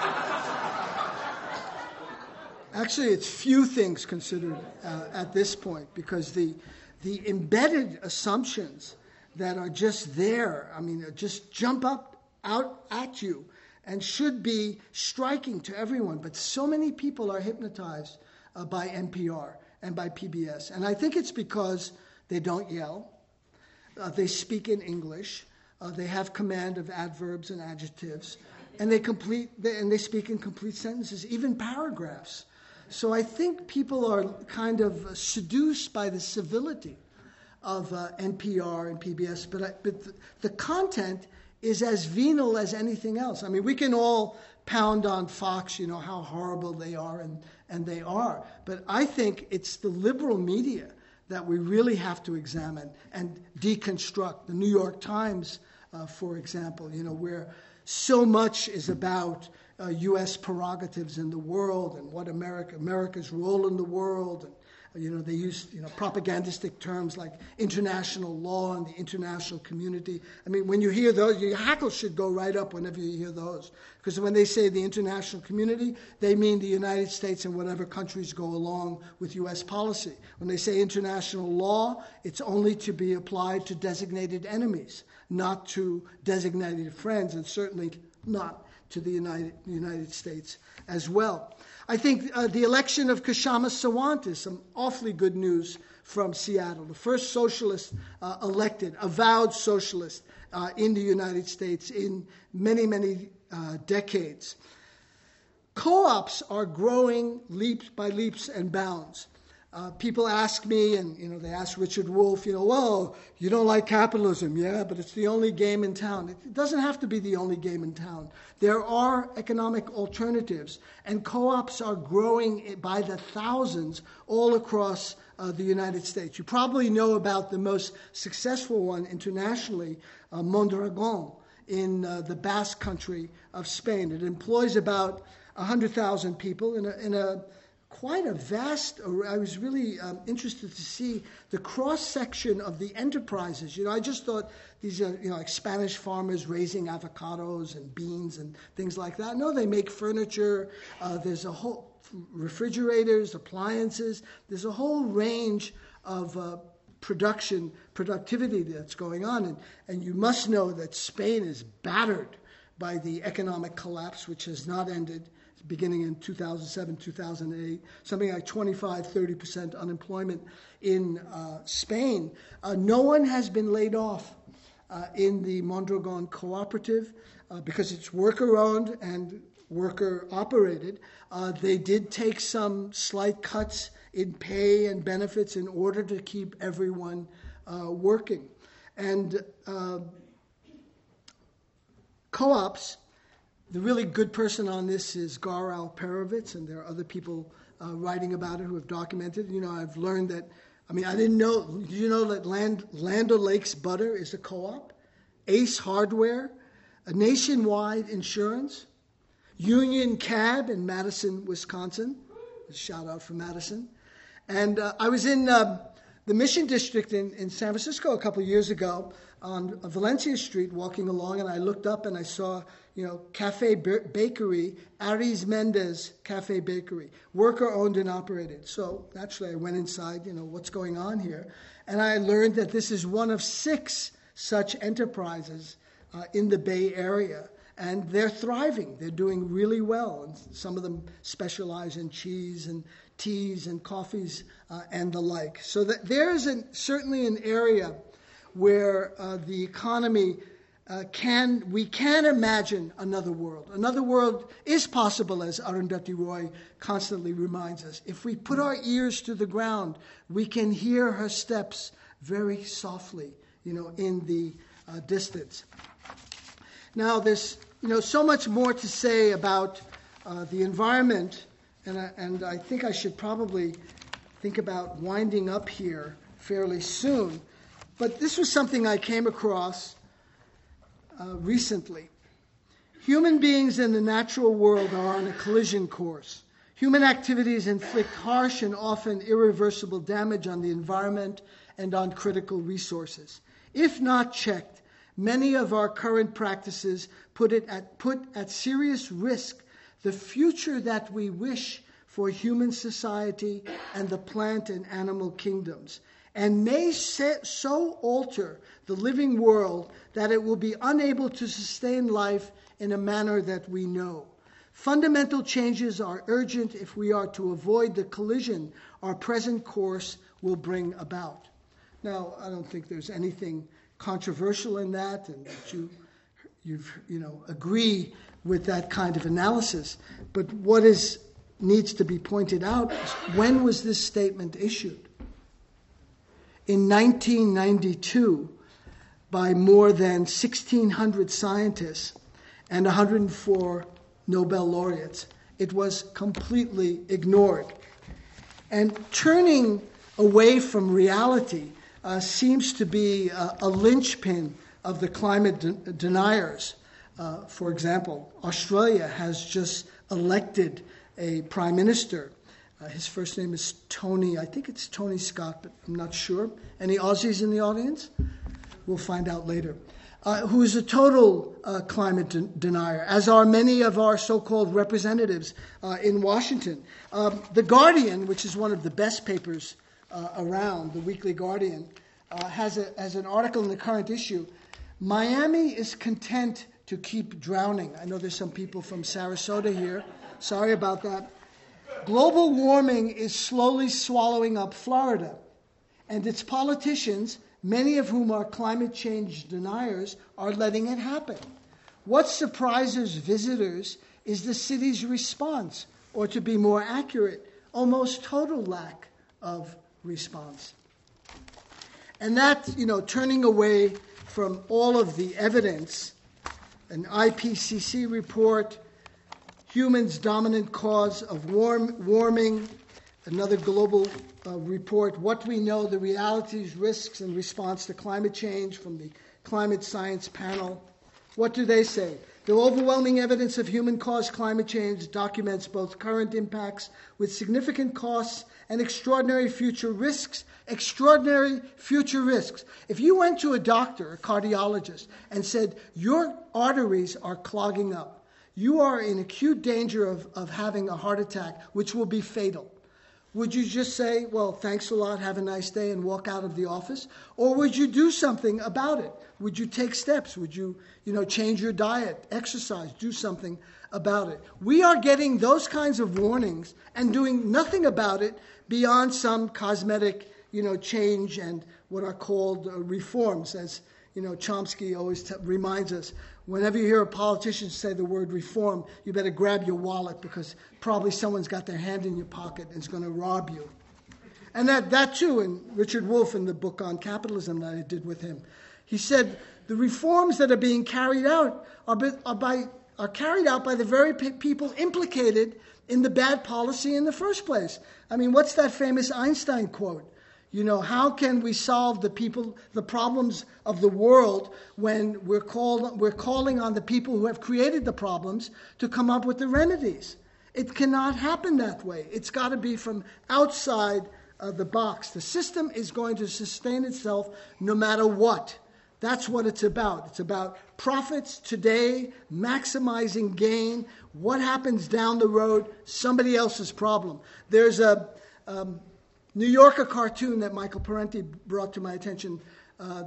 actually, it's few things considered uh, at this point, because the the embedded assumptions that are just there, I mean, just jump up out at you and should be striking to everyone. But so many people are hypnotized uh, by N P R and by P B S. And I think it's because they don't yell, uh, they speak in English, uh, they have command of adverbs and adjectives, and they complete they, and they speak in complete sentences, even paragraphs. So I think people are kind of seduced by the civility of uh, N P R and P B S, but, I, but the, the content is as venal as anything else. I mean, we can all pound on Fox, you know, how horrible they are, and, and they are. But I think it's the liberal media that we really have to examine and deconstruct. The New York Times, uh, for example, you know, where so much is about uh, U S prerogatives in the world and what America, America's role in the world. And, you know, they use, you know, propagandistic terms like international law and the international community. I mean, when you hear those, your hackles should go right up whenever you hear those. Because when they say the international community, they mean the United States and whatever countries go along with U S policy. When they say international law, it's only to be applied to designated enemies, not to designated friends, and certainly not to the United, United States as well. I think uh, the election of Kshama Sawant is some awfully good news from Seattle, the first socialist uh, elected, avowed socialist uh, in the United States in many, many uh, decades. Co-ops are growing leaps by leaps and bounds. Uh, people ask me, and you know, they ask Richard Wolff, you know, well, you don't like capitalism, yeah, but it's the only game in town. It doesn't have to be the only game in town. There are economic alternatives, and co-ops are growing by the thousands all across uh, the United States. You probably know about the most successful one internationally, uh, Mondragon, in uh, the Basque country of Spain. It employs about one hundred thousand people in a, in a quite a vast, I was really um, interested to see the cross-section of the enterprises. You know, I just thought these are, you know, like Spanish farmers raising avocados and beans and things like that. No, they make furniture. Uh, there's a whole, refrigerators, appliances. There's a whole range of uh, production, productivity that's going on. And, and you must know that Spain is battered by the economic collapse, which has not ended, beginning in two thousand seven, two thousand eight, something like twenty-five, thirty percent unemployment in uh, Spain. Uh, no one has been laid off uh, in the Mondragon Cooperative uh, because it's worker-owned and worker-operated. Uh, they did take some slight cuts in pay and benefits in order to keep everyone uh, working. And uh, co-ops, the really good person on this is Gar Alperovitz, and there are other people uh, writing about it who have documented. You know, I've learned that, I mean, I didn't know, did you know that Land, Land O'Lakes Butter is a co-op? Ace Hardware, a Nationwide Insurance, Union Cab in Madison, Wisconsin, a shout out for Madison. And uh, I was in uh, the Mission District in, in San Francisco a couple of years ago on Valencia Street, walking along, and I looked up and I saw, you know, Cafe Bakery, Aries Mendez Cafe Bakery, worker-owned and operated. So naturally I went inside, you know, what's going on here? And I learned that this is one of six such enterprises uh, in the Bay Area. and they're thriving. They're doing really well. And some of them specialize in cheese and teas and coffees uh, and the like. So that there is an, certainly an area where uh, the economy uh, can, we can imagine another world. Another world is possible, as Arundhati Roy constantly reminds us. If we put our ears to the ground, we can hear her steps very softly, you know, in the uh, distance. Now, there's, you know, so much more to say about uh, the environment, and I, and I think I should probably think about winding up here fairly soon. But this was something I came across uh, recently. Human beings in the natural world are on a collision course. Human activities inflict harsh and often irreversible damage on the environment and on critical resources. If not checked, many of our current practices put it at put at serious risk the future that we wish for human society and the plant and animal kingdoms, and may so alter the living world that it will be unable to sustain life in a manner that we know. Fundamental changes are urgent if we are to avoid the collision our present course will bring about. Now, I don't think there's anything controversial in that, and that you, you've, you know, agree with that kind of analysis. But what is needs to be pointed out is, when was this statement issued? In nineteen ninety-two, by more than sixteen hundred scientists and one hundred four Nobel laureates. It was completely ignored. And turning away from reality uh, seems to be a, a linchpin of the climate de- deniers. Uh, for example, Australia has just elected a prime minister. Uh, his first name is Tony, I think it's Tony Scott, but I'm not sure. Any Aussies in the audience? We'll find out later. Uh, who is a total uh, climate de- denier, as are many of our so-called representatives uh, in Washington. Um, the Guardian, which is one of the best papers uh, around, the Weekly Guardian, uh, has, a, has an article in the current issue. Miami is content to keep drowning. I know there's some people from Sarasota here. Sorry about that. Global warming is slowly swallowing up Florida, and its politicians, many of whom are climate change deniers, are letting it happen. What surprises visitors is the city's response, or to be more accurate, almost total lack of response. And that, you know, turning away from all of the evidence, an I P C C report, humans' dominant cause of warm, warming, another global uh, report, What We Know, the Realities, Risks, and Response to Climate Change from the Climate Science Panel. What do they say? The overwhelming evidence of human-caused climate change documents both current impacts with significant costs and extraordinary future risks. Extraordinary future risks. If you went to a doctor, a cardiologist, and said, your arteries are clogging up, you are in acute danger of, of having a heart attack, which will be fatal, would you just say, well, thanks a lot, have a nice day, and walk out of the office? Or would you do something about it? Would you take steps? Would you, you know, change your diet, exercise, do something about it? We are getting those kinds of warnings and doing nothing about it beyond some cosmetic, you know, change and what are called uh, reforms. As, you know, Chomsky always t- reminds us, whenever you hear a politician say the word reform, you better grab your wallet, because probably someone's got their hand in your pocket and is going to rob you. And that, that too, in Richard Wolff, in the book on capitalism that I did with him, he said the reforms that are being carried out are, by, are, by, are carried out by the very pe- people implicated in the bad policy in the first place. I mean, what's that famous Einstein quote? You know, how can we solve the people, the problems of the world when we're called, we're calling on the people who have created the problems to come up with the remedies? It cannot happen that way. It's got to be from outside uh, the box. The system is going to sustain itself no matter what. That's what it's about. It's about profits today, maximizing gain. What happens down the road, somebody else's problem. There's a Um, New Yorker cartoon that Michael Parenti brought to my attention. Uh,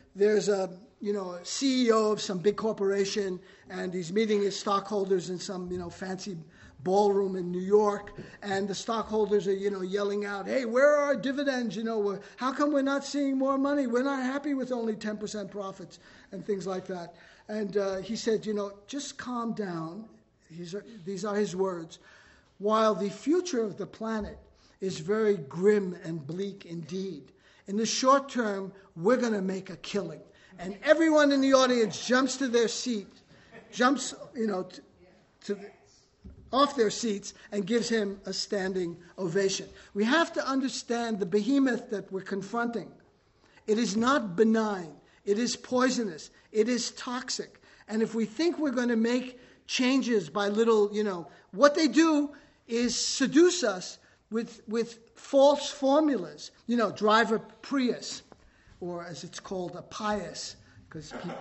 there's a you know a C E O of some big corporation, and he's meeting his stockholders in some you know fancy ballroom in New York, and the stockholders are you know yelling out, "Hey, where are our dividends? You know, we're, how come we're not seeing more money? We're not happy with only ten percent profits," and things like that. And uh, he said, "You know, just calm down." These are, these are his words. "While the future of the planet is very grim and bleak indeed, in the short term, we're going to make a killing." And everyone in the audience jumps to their seat, jumps, you know, to, to off their seats and gives him a standing ovation. We have to understand the behemoth that we're confronting. It is not benign. It is poisonous. It is toxic. And if we think we're going to make changes by little, you know, what they do is seduce us with with false formulas. You know, drive a Prius, or as it's called, a pious, because people,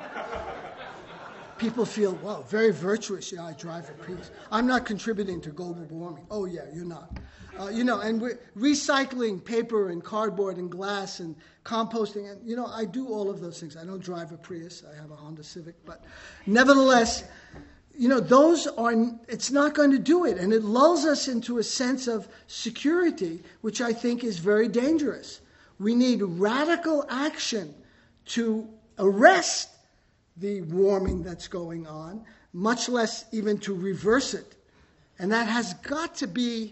people feel, wow, very virtuous. Yeah, I drive a Prius. I'm not contributing to global warming. Oh, yeah, you're not. Uh, you know, and we're recycling paper and cardboard and glass and composting. And, you know, I do all of those things. I don't drive a Prius. I have a Honda Civic. But nevertheless, you know, those are, it's not going to do it. And it lulls us into a sense of security, which I think is very dangerous. We need radical action to arrest the warming that's going on, much less even to reverse it. And that has got to be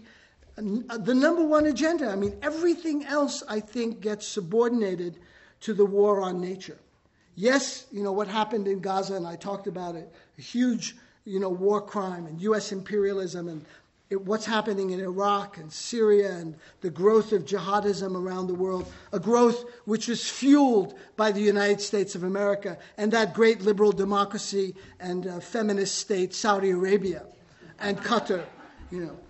the number one agenda. I mean, everything else, I think, gets subordinated to the war on nature. Yes, you know, what happened in Gaza, and I talked about it, a huge, you know, war crime and U S imperialism, and it, what's happening in Iraq and Syria, and the growth of jihadism around the world, a growth which is fueled by the United States of America and that great liberal democracy and uh, feminist state, Saudi Arabia and Qatar, you know.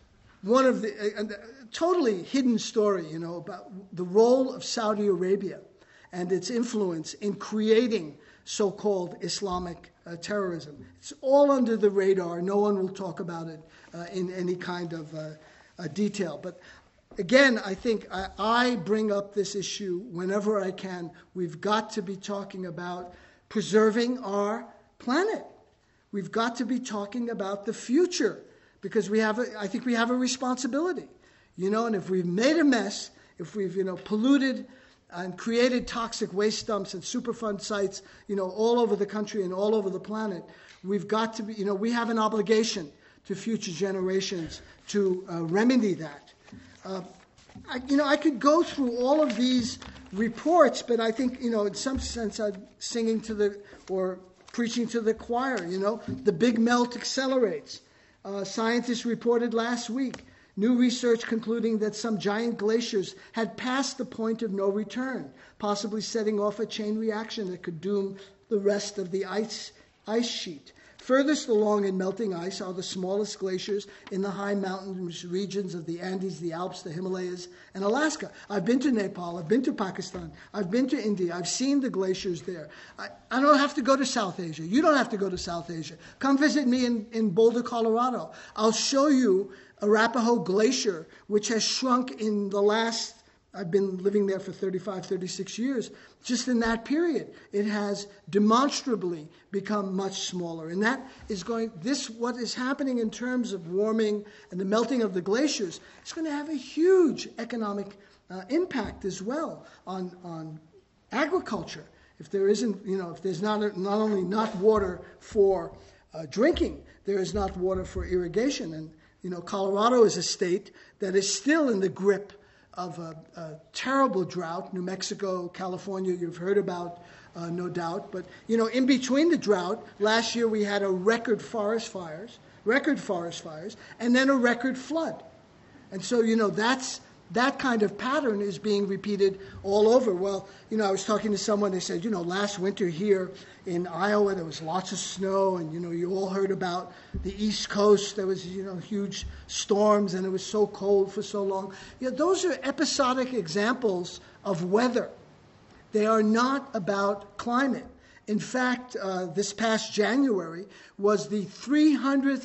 One of the, a, a totally hidden story, you know, about the role of Saudi Arabia and its influence in creating so-called Islamic uh, terrorism. It's all under the radar. No one will talk about it uh, in any kind of uh, uh, detail. But again, I think I, I bring up this issue whenever I can. We've got to be talking about preserving our planet. We've got to be talking about the future, because we have, a, I think we have a responsibility, you know. And if we've made a mess, if we've, you know, polluted and created toxic waste dumps and Superfund sites, you know, all over the country and all over the planet, we've got to be, you know, we have an obligation to future generations to uh, remedy that. Uh, I, you know, I could go through all of these reports, but I think, you know, in some sense I'm singing to the, or preaching to the choir, you know. The big melt accelerates. Uh, scientists reported last week new research concluding that some giant glaciers had passed the point of no return, possibly setting off a chain reaction that could doom the rest of the ice, ice sheet. Furthest along in melting ice are the smallest glaciers in the high mountain regions of the Andes, the Alps, the Himalayas, and Alaska. I've been to Nepal, I've been to Pakistan, I've been to India, I've seen the glaciers there. I, I don't have to go to South Asia. You don't have to go to South Asia. Come visit me in, in Boulder, Colorado. I'll show you Arapaho Glacier, which has shrunk in the last, I've been living there for thirty-five, thirty-six years. Just in that period, it has demonstrably become much smaller. And that is going, this, what is happening in terms of warming and the melting of the glaciers, is going to have a huge economic uh, impact as well on, on agriculture. If there isn't, you know, if there's not, not only not water for uh, drinking, there is not water for irrigation. And, you know, Colorado is a state that is still in the grip of a, a terrible drought. New Mexico, California, you've heard about, uh, no doubt. But, you know, in between the drought, last year we had a record forest fires, record forest fires, and then a record flood. And so, you know, that's that kind of pattern is being repeated all over. Well, you know, I was talking to someone, they said, you know, last winter here in Iowa, there was lots of snow, and, you know, you all heard about the East Coast. There was, you know, huge storms, and it was so cold for so long. You know, those are episodic examples of weather. They are not about climate. In fact, uh, this past January was the three hundred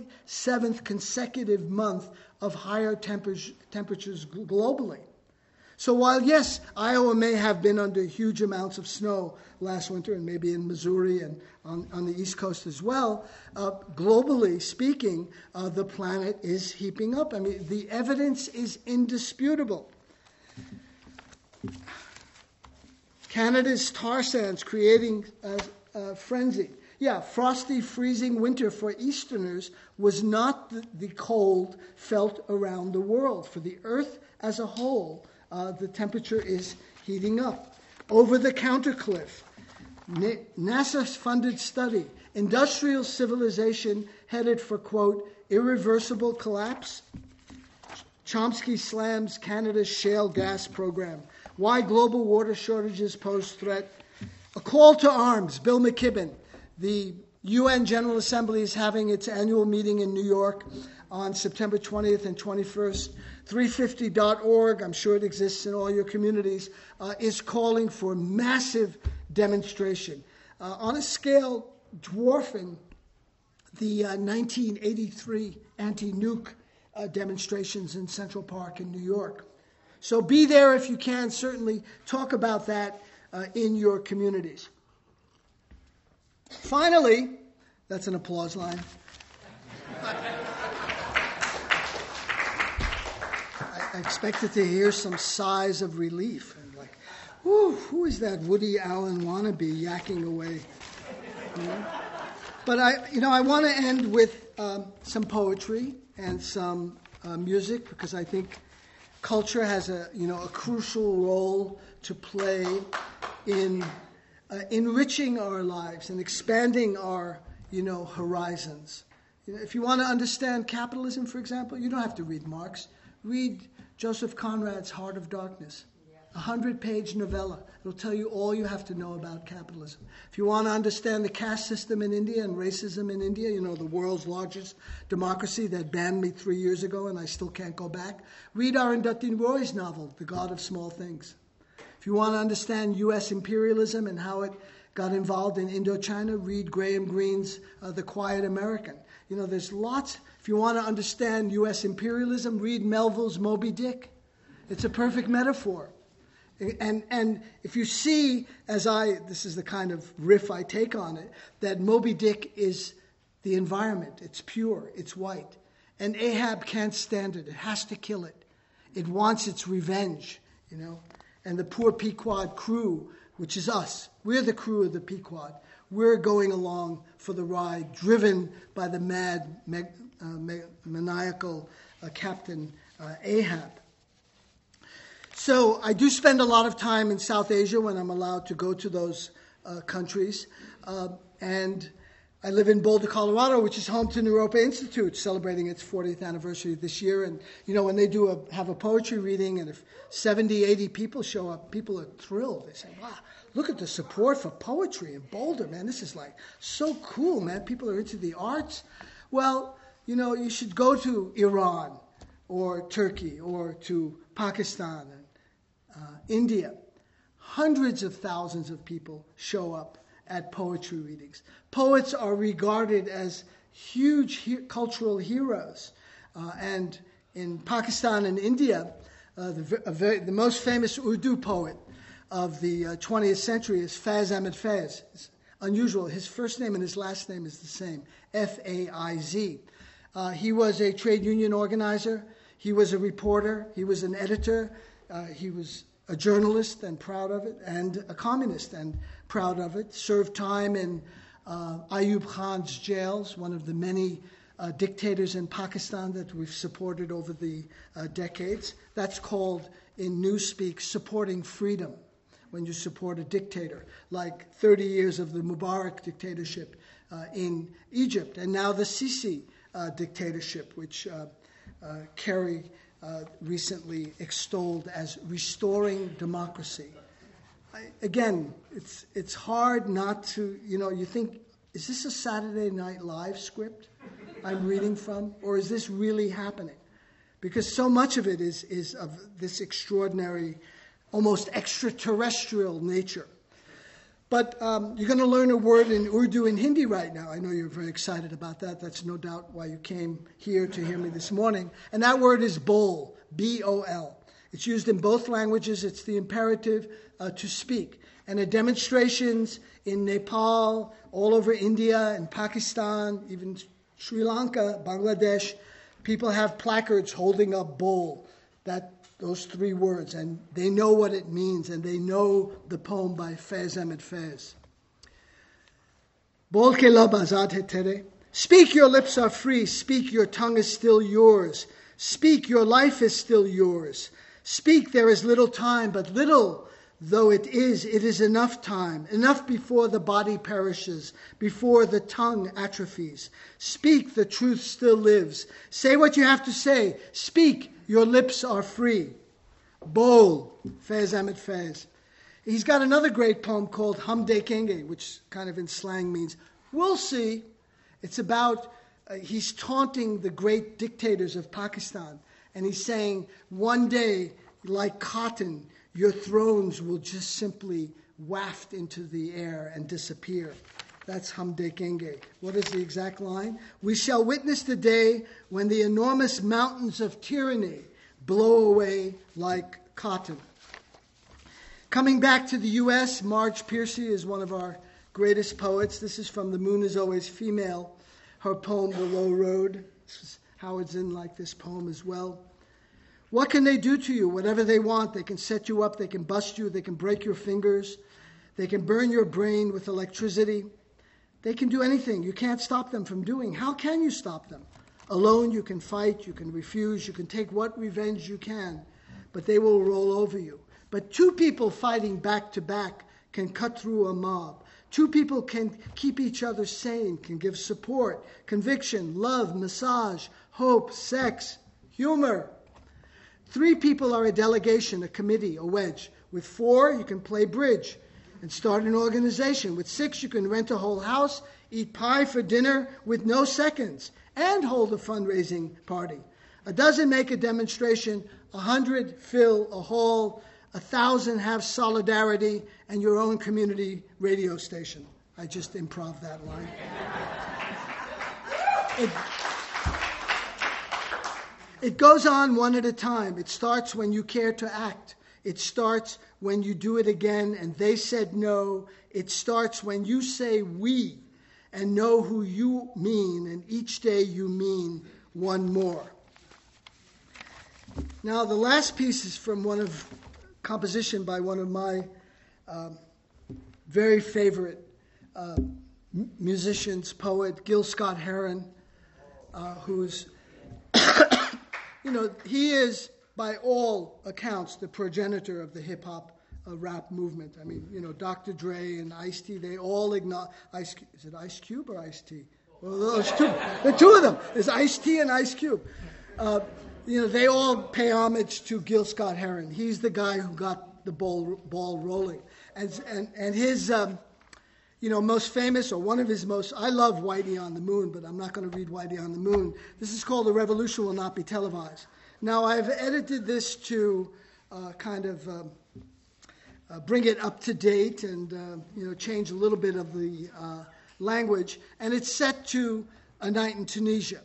forty-seventh consecutive month of higher temper- temperatures globally. So while, yes, Iowa may have been under huge amounts of snow last winter, and maybe in Missouri and on, on the East Coast as well, uh, globally speaking, uh, the planet is heating up. I mean, the evidence is indisputable. Canada's tar sands creating a, a frenzy. Yeah, frosty, freezing winter for Easterners was not the, the cold felt around the world. For the Earth as a whole, uh, the temperature is heating up. Over-the-counter cliff. N- NASA-funded study. Industrial civilization headed for, quote, irreversible collapse. Chomsky slams Canada's shale gas program. Why global water shortages pose threat. A call to arms. Bill McKibben. The U N General Assembly is having its annual meeting in New York on September twentieth and twenty-first. three fifty dot org, I'm sure it exists in all your communities, uh, is calling for massive demonstration uh, on a scale dwarfing the uh, nineteen eighty-three anti-nuke uh, demonstrations in Central Park in New York. So be there if you can. Certainly talk about that uh, in your communities. Finally, that's an applause line. I, I expected to hear some sighs of relief. And like, whew, who is that Woody Allen wannabe yakking away? You know? But I, you know, I want to end with um, some poetry and some uh, music, because I think culture has a, you know, a crucial role to play in Uh, enriching our lives and expanding our, you know, horizons. You know, if you want to understand capitalism, for example, you don't have to read Marx. Read Joseph Conrad's Heart of Darkness, a hundred-page novella. It'll tell you all you have to know about capitalism. If you want to understand the caste system in India and racism in India, you know, the world's largest democracy that banned me three years ago and I still can't go back, read Arundhati Roy's novel, The God of Small Things. If you want to understand U S imperialism and how it got involved in Indochina, read Graham Greene's uh, The Quiet American. You know, there's lots. If you want to understand U S imperialism, read Melville's Moby Dick. It's a perfect metaphor. And and if you see, as I, this is the kind of riff I take on it, that Moby Dick is the environment. It's pure. It's white. And Ahab can't stand it. It has to kill it. It wants its revenge, you know. And the poor Pequod crew, which is us, we're the crew of the Pequod. We're going along for the ride, driven by the mad, me- uh, me- maniacal uh, Captain uh, Ahab. So I do spend a lot of time in South Asia when I'm allowed to go to those uh, countries. Uh, and I live in Boulder, Colorado, which is home to Naropa Institute, celebrating its fortieth anniversary this year. And, you know, when they do a, have a poetry reading, and if seventy, eighty people show up, people are thrilled. They say, wow, look at the support for poetry in Boulder, man. This is like so cool, man. People are into the arts. Well, you know, you should go to Iran or Turkey or to Pakistan and uh, India. Hundreds of thousands of people show up at poetry readings. Poets are regarded as huge he- cultural heroes. Uh, and in Pakistan and India, uh, the, a very, the most famous Urdu poet of the uh, twentieth century is Faiz Ahmed Faiz. It's unusual. His first name and his last name is the same, F A I Z. Uh, he was a trade union organizer. He was a reporter. He was an editor. Uh, he was a journalist and proud of it, and a communist and proud of it. Served time in uh, Ayub Khan's jails, one of the many uh, dictators in Pakistan that we've supported over the uh, decades. That's called, in newspeak, supporting freedom, when you support a dictator, like thirty years of the Mubarak dictatorship uh, in Egypt, and now the Sisi uh, dictatorship, which uh, uh, Kerry Uh, recently extolled as restoring democracy. I, again, it's it's hard not to, you know, you think, is this a Saturday Night Live script I'm reading from, or is this really happening? Because so much of it is is of this extraordinary, almost extraterrestrial nature. But um, you're going to learn a word in Urdu and Hindi right now. I know you're very excited about that. That's no doubt why you came here to hear me this morning. And that word is bol, B O L. It's used in both languages. It's the imperative uh, to speak. And at demonstrations in Nepal, all over India and Pakistan, even Sri Lanka, Bangladesh, people have placards holding up Bol, that those three words, and they know what it means, and they know the poem by Faiz Ahmed Faiz. Bol ke lab azad hai tere. Speak, your lips are free. Speak, your tongue is still yours. Speak, your life is still yours. Speak, there is little time, but little though it is, it is enough time, enough before the body perishes, before the tongue atrophies. Speak, the truth still lives. Say what you have to say. Speak, your lips are free. Bol, Faiz Ahmed Faiz. He's got another great poem called Hum Dekenge, which kind of in slang means, we'll see. It's about, uh, he's taunting the great dictators of Pakistan. And he's saying, one day, like cotton, your thrones will just simply waft into the air and disappear. That's Hum Dekenge. What is the exact line? We shall witness the day when the enormous mountains of tyranny blow away like cotton. Coming back to the U S, Marge Piercy is one of our greatest poets. This is from The Moon is Always Female, her poem, The Low Road. Howard Zinn liked this poem as well. What can they do to you? Whatever they want. They can set you up, they can bust you, they can break your fingers, they can burn your brain with electricity. They can do anything. You can't stop them from doing. How can you stop them? Alone you can fight, you can refuse, you can take what revenge you can, but they will roll over you. But two people fighting back to back can cut through a mob. Two people can keep each other sane, can give support, conviction, love, massage, hope, sex, humor. Three people are a delegation, a committee, a wedge. With four, you can play bridge and start an organization. With six, you can rent a whole house, eat pie for dinner with no seconds, and hold a fundraising party. A dozen make a demonstration, a hundred fill a hall, a thousand have solidarity, and your own community radio station. I just improv that line. It, it goes on one at a time. It starts when you care to act. It starts when you do it again and they said no. It starts when you say we and know who you mean, and each day you mean one more. Now, the last piece is from one of composition by one of my um, very favorite uh, m- musicians, poet, Gil Scott-Heron, uh, who's, you know, he is, by all accounts, the progenitor of the hip-hop uh, rap movement. I mean, you know, Doctor Dre and Ice-T, they all acknowledge, Ice, is it Ice Cube or Ice-T? Well, those two, the two of them, there's Ice-T and Ice Cube. Uh, You know, they all pay homage to Gil Scott-Heron. He's the guy who got the ball, ball rolling. And, and, and his, um, you know, most famous, or one of his most, I love Whitey on the Moon, but I'm not going to read Whitey on the Moon. This is called The Revolution Will Not Be Televised. Now, I've edited this to uh, kind of um, uh, bring it up to date and, uh, you know, change a little bit of the uh, language. And it's set to A Night in Tunisia.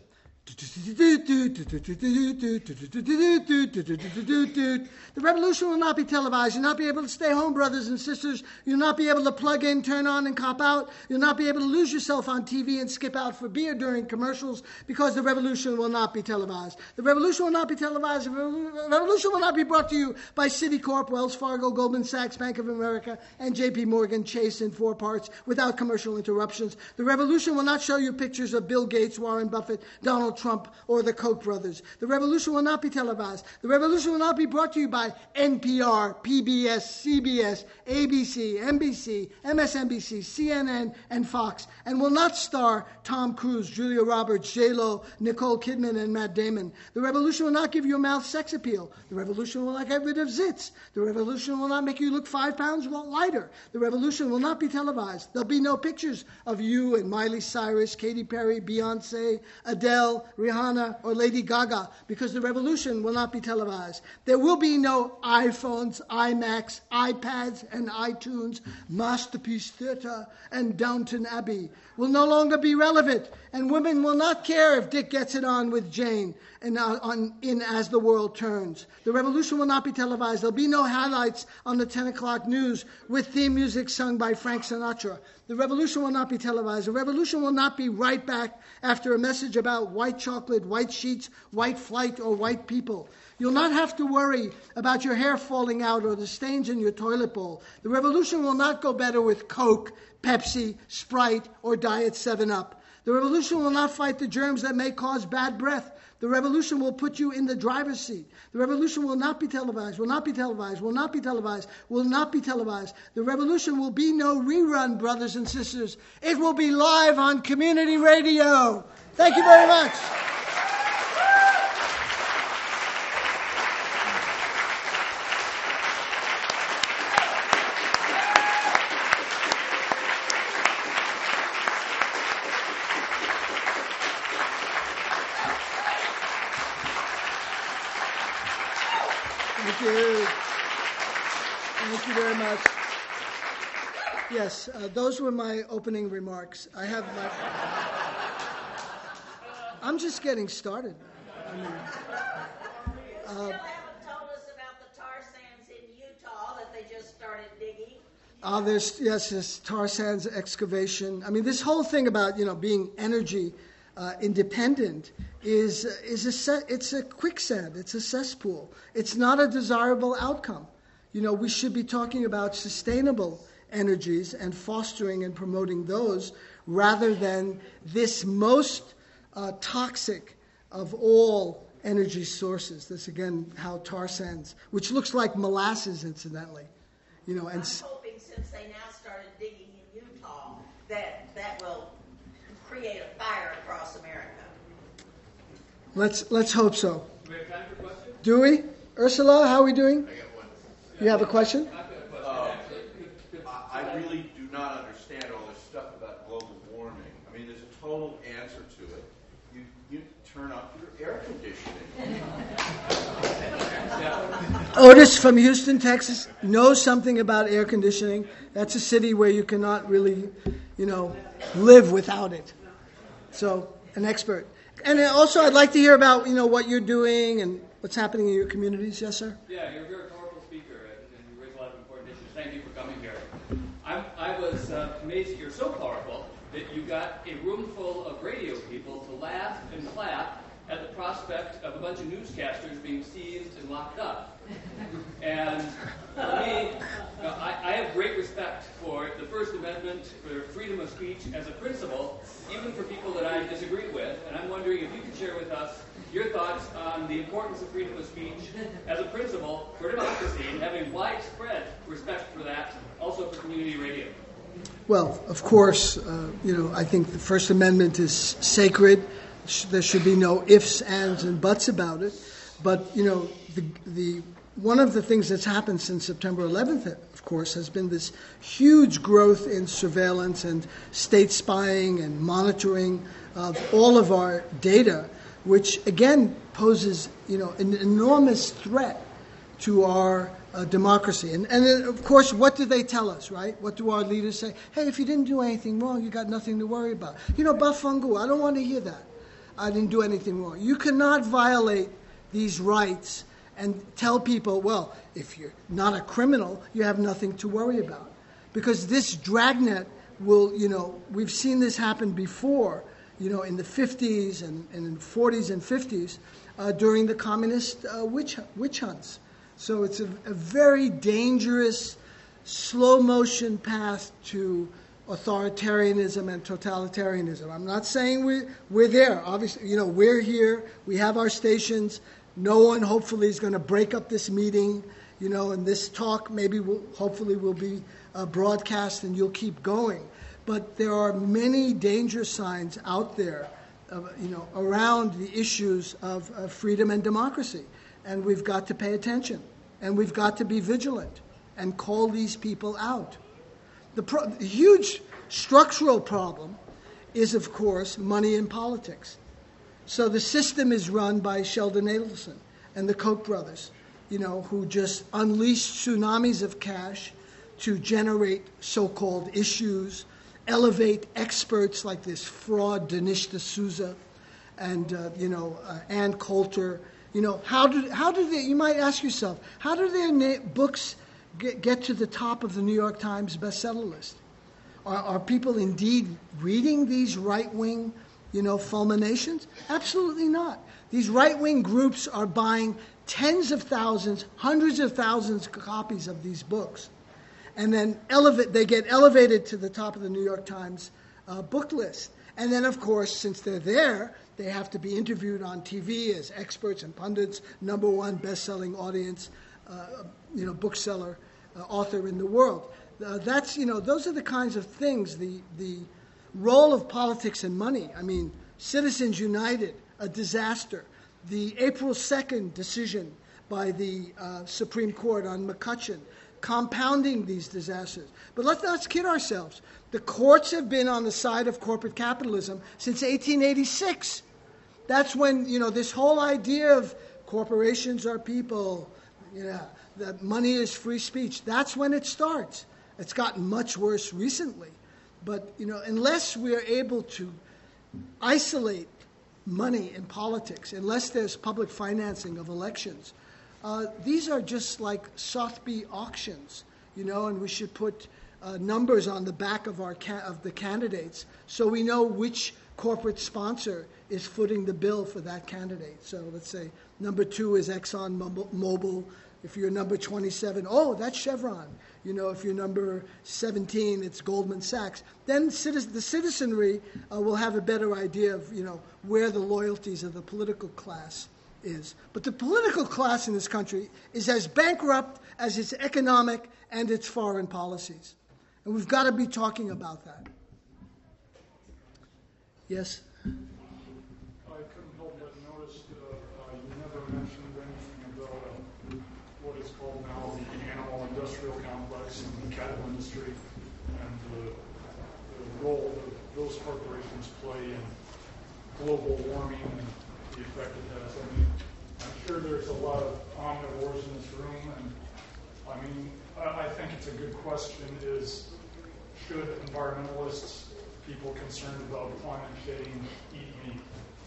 The revolution will not be televised. You'll not be able to stay home, brothers and sisters. You'll not be able to plug in, turn on, and cop out. You'll not be able to lose yourself on T V and skip out for beer during commercials because the revolution will not be televised. The revolution will not be televised. The revolution will not be brought to you by Citicorp, Wells Fargo, Goldman Sachs, Bank of America, and J P Morgan Chase in four parts without commercial interruptions. The revolution will not show you pictures of Bill Gates, Warren Buffett, Donald Trump, or the Koch brothers. The revolution will not be televised. The revolution will not be brought to you by N P R, P B S, C B S, A B C, N B C, M S N B C, C N N, and Fox, and will not star Tom Cruise, Julia Roberts, J-Lo, Nicole Kidman, and Matt Damon. The revolution will not give your mouth sex appeal. The revolution will not get rid of zits. The revolution will not make you look five pounds lighter. The revolution will not be televised. There'll be no pictures of you and Miley Cyrus, Katy Perry, Beyonce, Adele, Adele, Rihanna, or Lady Gaga, because the revolution will not be televised. There will be no iPhones, iMacs, iPads, and iTunes. Masterpiece Theatre and Downton Abbey will no longer be relevant, and women will not care if Dick gets it on with Jane and uh, on in As the World Turns. The revolution will not be televised. There'll be no highlights on the ten o'clock news with theme music sung by Frank Sinatra. The revolution will not be televised. The revolution will not be right back after a message about white chocolate, white sheets, white flight, or white people. You'll not have to worry about your hair falling out or the stains in your toilet bowl. The revolution will not go better with Coke, Pepsi, Sprite, or Diet seven up. The revolution will not fight the germs that may cause bad breath. The revolution will put you in the driver's seat. The revolution will not be televised, will not be televised, will not be televised, will not be televised. The revolution will be no rerun, brothers and sisters. It will be live on community radio. Thank you very much. Thank you. Thank you very much. Yes, uh, those were my opening remarks. I have my... I'm just getting started. I mean, uh, still haven't told us about the tar sands in Utah that they just started digging. Uh, there's, yes, this tar sands excavation. I mean, this whole thing about, you know, being energy uh, independent is is a se- it's a quicksand. It's a cesspool. It's not a desirable outcome. You know, we should be talking about sustainable energies and fostering and promoting those rather than this most uh, toxic of all energy sources. This, again, how tar sands, which looks like molasses, incidentally. You know, and I'm hoping since they now started digging in Utah that that will create a fire across America. let's let's hope so. Do we have time for questions? Do we? Ursula, how are we doing? I got one. You have a question? I've got a question, Uh, actually. I I really do not understand all this stuff about global warming. I mean, there's a total answer to it. You you turn up your air conditioning. Otis from Houston, Texas, knows something about air conditioning. That's a city where you cannot really, you know, live without it. So, an expert. And also, I'd like to hear about, you know, what you're doing and what's happening in your communities. Yes, sir? Yeah, you're a very powerful speaker, and, and you raise a lot of important issues. Thank you for coming here. I'm, I was uh, amazed that you're so powerful that you got a room full of radio people to laugh and clap at the prospect of a bunch of newscasters being seized and locked up. And for me, uh, I, I have great respect for the First Amendment, for freedom of speech as a principle, even for people that I disagree with. And I'm wondering if you could share with us your thoughts on the importance of freedom of speech as a principle for democracy and having widespread respect for that, also for community radio. Well, of course, uh, you know, I think the First Amendment is sacred. There should be no ifs, ands, and buts about it. But, you know, the the one of the things that's happened since September eleventh, of course, has been this huge growth in surveillance and state spying and monitoring of all of our data, which, again, poses, you know, an enormous threat to our uh, democracy. And, and then, of course, what do they tell us, right? What do our leaders say? Hey, if you didn't do anything wrong, you got nothing to worry about. You know, Bafungu, I don't want to hear that. I didn't do anything wrong. You cannot violate these rights and tell people, well, if you're not a criminal, you have nothing to worry about. Because this dragnet will, you know, we've seen this happen before, you know, in the fifties and, and in the forties and fifties uh, during the communist uh, witch, witch hunts. So it's a, a very dangerous, slow-motion path to authoritarianism and totalitarianism. I'm not saying we, we're there. Obviously, you know, we're here. We have our stations. No one, hopefully, is going to break up this meeting, you know, and this talk maybe will, hopefully will be uh, broadcast and you'll keep going. But there are many danger signs out there, uh, you know, around the issues of, of freedom and democracy. And we've got to pay attention. And we've got to be vigilant and call these people out. The, pro- the huge structural problem is, of course, money in politics. So the system is run by Sheldon Adelson and the Koch brothers, you know, who just unleashed tsunamis of cash to generate so-called issues, elevate experts like this fraud Dinesh D'Souza and, uh, you know, uh, Ann Coulter. You know, how do, how do they, you might ask yourself, how do their na- books get, get to the top of the New York Times bestseller list? Are, are people indeed reading these right-wing, you know, fulminations? Absolutely not. These right-wing groups are buying tens of thousands, hundreds of thousands of copies of these books. And then elevate, they get elevated to the top of the New York Times uh, book list. And then, of course, since they're there, they have to be interviewed on T V as experts and pundits, number one best-selling audience, uh, you know, bookseller, uh, author in the world. Uh, that's, you know, those are the kinds of things, the the role of politics and money. I mean, Citizens United, a disaster. The April second decision by the uh, Supreme Court on McCutcheon, compounding these disasters. But let's not kid ourselves. The courts have been on the side of corporate capitalism since eighteen eighty-six. That's when, you know, this whole idea of corporations are people, you know, that money is free speech, that's when it starts. It's gotten much worse recently. But, you know, unless we are able to isolate money in politics, unless there's public financing of elections, uh, these are just like Sotheby auctions, you know, and we should put uh, numbers on the back of our ca- of the candidates so we know which corporate sponsor is footing the bill for that candidate. So let's say number two is Exxon Mobil. If you're number twenty-seven, oh, that's Chevron. You know, if you're number seventeen, it's Goldman Sachs. Then citizen, the citizenry uh, will have a better idea of, you know, where the loyalties of the political class is. But the political class in this country is as bankrupt as its economic and its foreign policies. And we've got to be talking about that. Yes? I couldn't help but notice uh, uh, you never mentioned anything about uh, what is called now the animal industrial complex and the cattle industry and the, the role that those corporations play in global warming and the effect it has. I mean, I'm sure there's a lot of omnivores in this room, and I mean, I, I think it's a good question is, should environmentalists, people concerned about climate shedding, eat meat?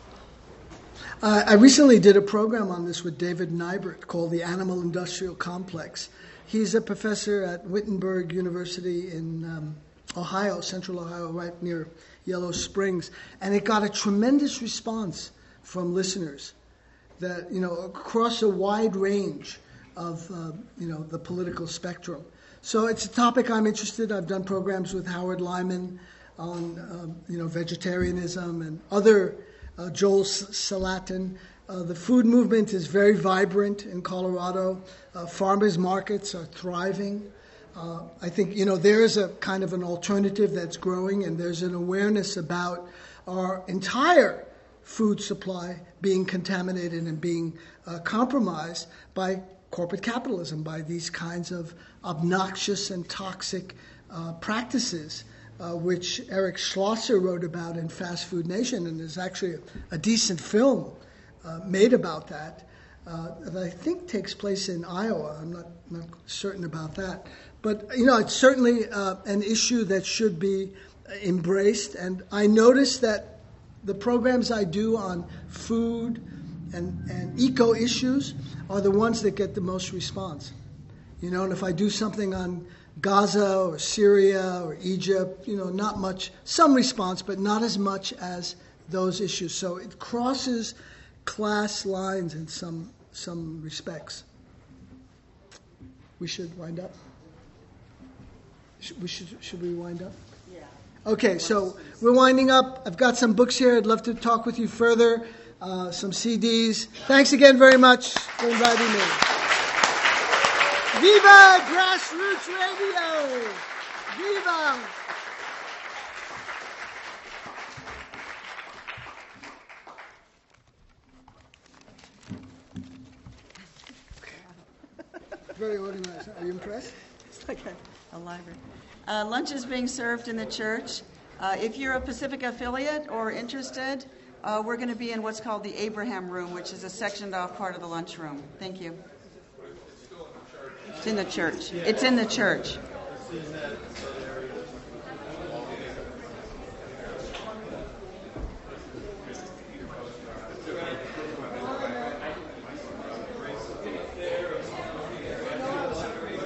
Uh, I recently did a program on this with David Nybert called the Animal Industrial Complex. He's a professor at Wittenberg University in um, Ohio, Central Ohio, right near Yellow Springs, and it got a tremendous response from listeners that, you know, across a wide range of, uh, you know, the political spectrum. So it's a topic I'm interested in. I've done programs with Howard Lyman on, um, you know, vegetarianism and other, uh, Joel Salatin. Uh, the food movement is very vibrant in Colorado. Uh, farmers markets are thriving. Uh, I think, you know, there is a kind of an alternative that's growing, and there's an awareness about our entire food supply being contaminated and being uh, compromised by corporate capitalism, by these kinds of obnoxious and toxic uh, practices, uh, which Eric Schlosser wrote about in Fast Food Nation, and there's actually a, a decent film uh, made about that uh, that I think takes place in Iowa. I'm not, not certain about that. But, you know, it's certainly uh, an issue that should be embraced, and I notice that the programs I do on food and, and eco issues are the ones that get the most response. You know, and if I do something on Gaza or Syria or Egypt, you know, not much, some response, but not as much as those issues. So it crosses class lines in some some respects. We should wind up. Should we should should we wind up? Yeah. Okay, so we're winding up. I've got some books here. I'd love to talk with you further. Uh, some C Ds. Thanks again very much for inviting me. Viva Grassroots Radio! Viva! Very organized. Are you impressed? It's like a, a library. Uh, lunch is being served in the church. Uh, if you're a Pacific affiliate or interested, Uh, we're going to be in what's called the Abraham Room, which is a sectioned off part of the lunchroom. Thank you. It's in the church. It's in the church.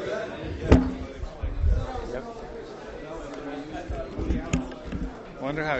Wonder how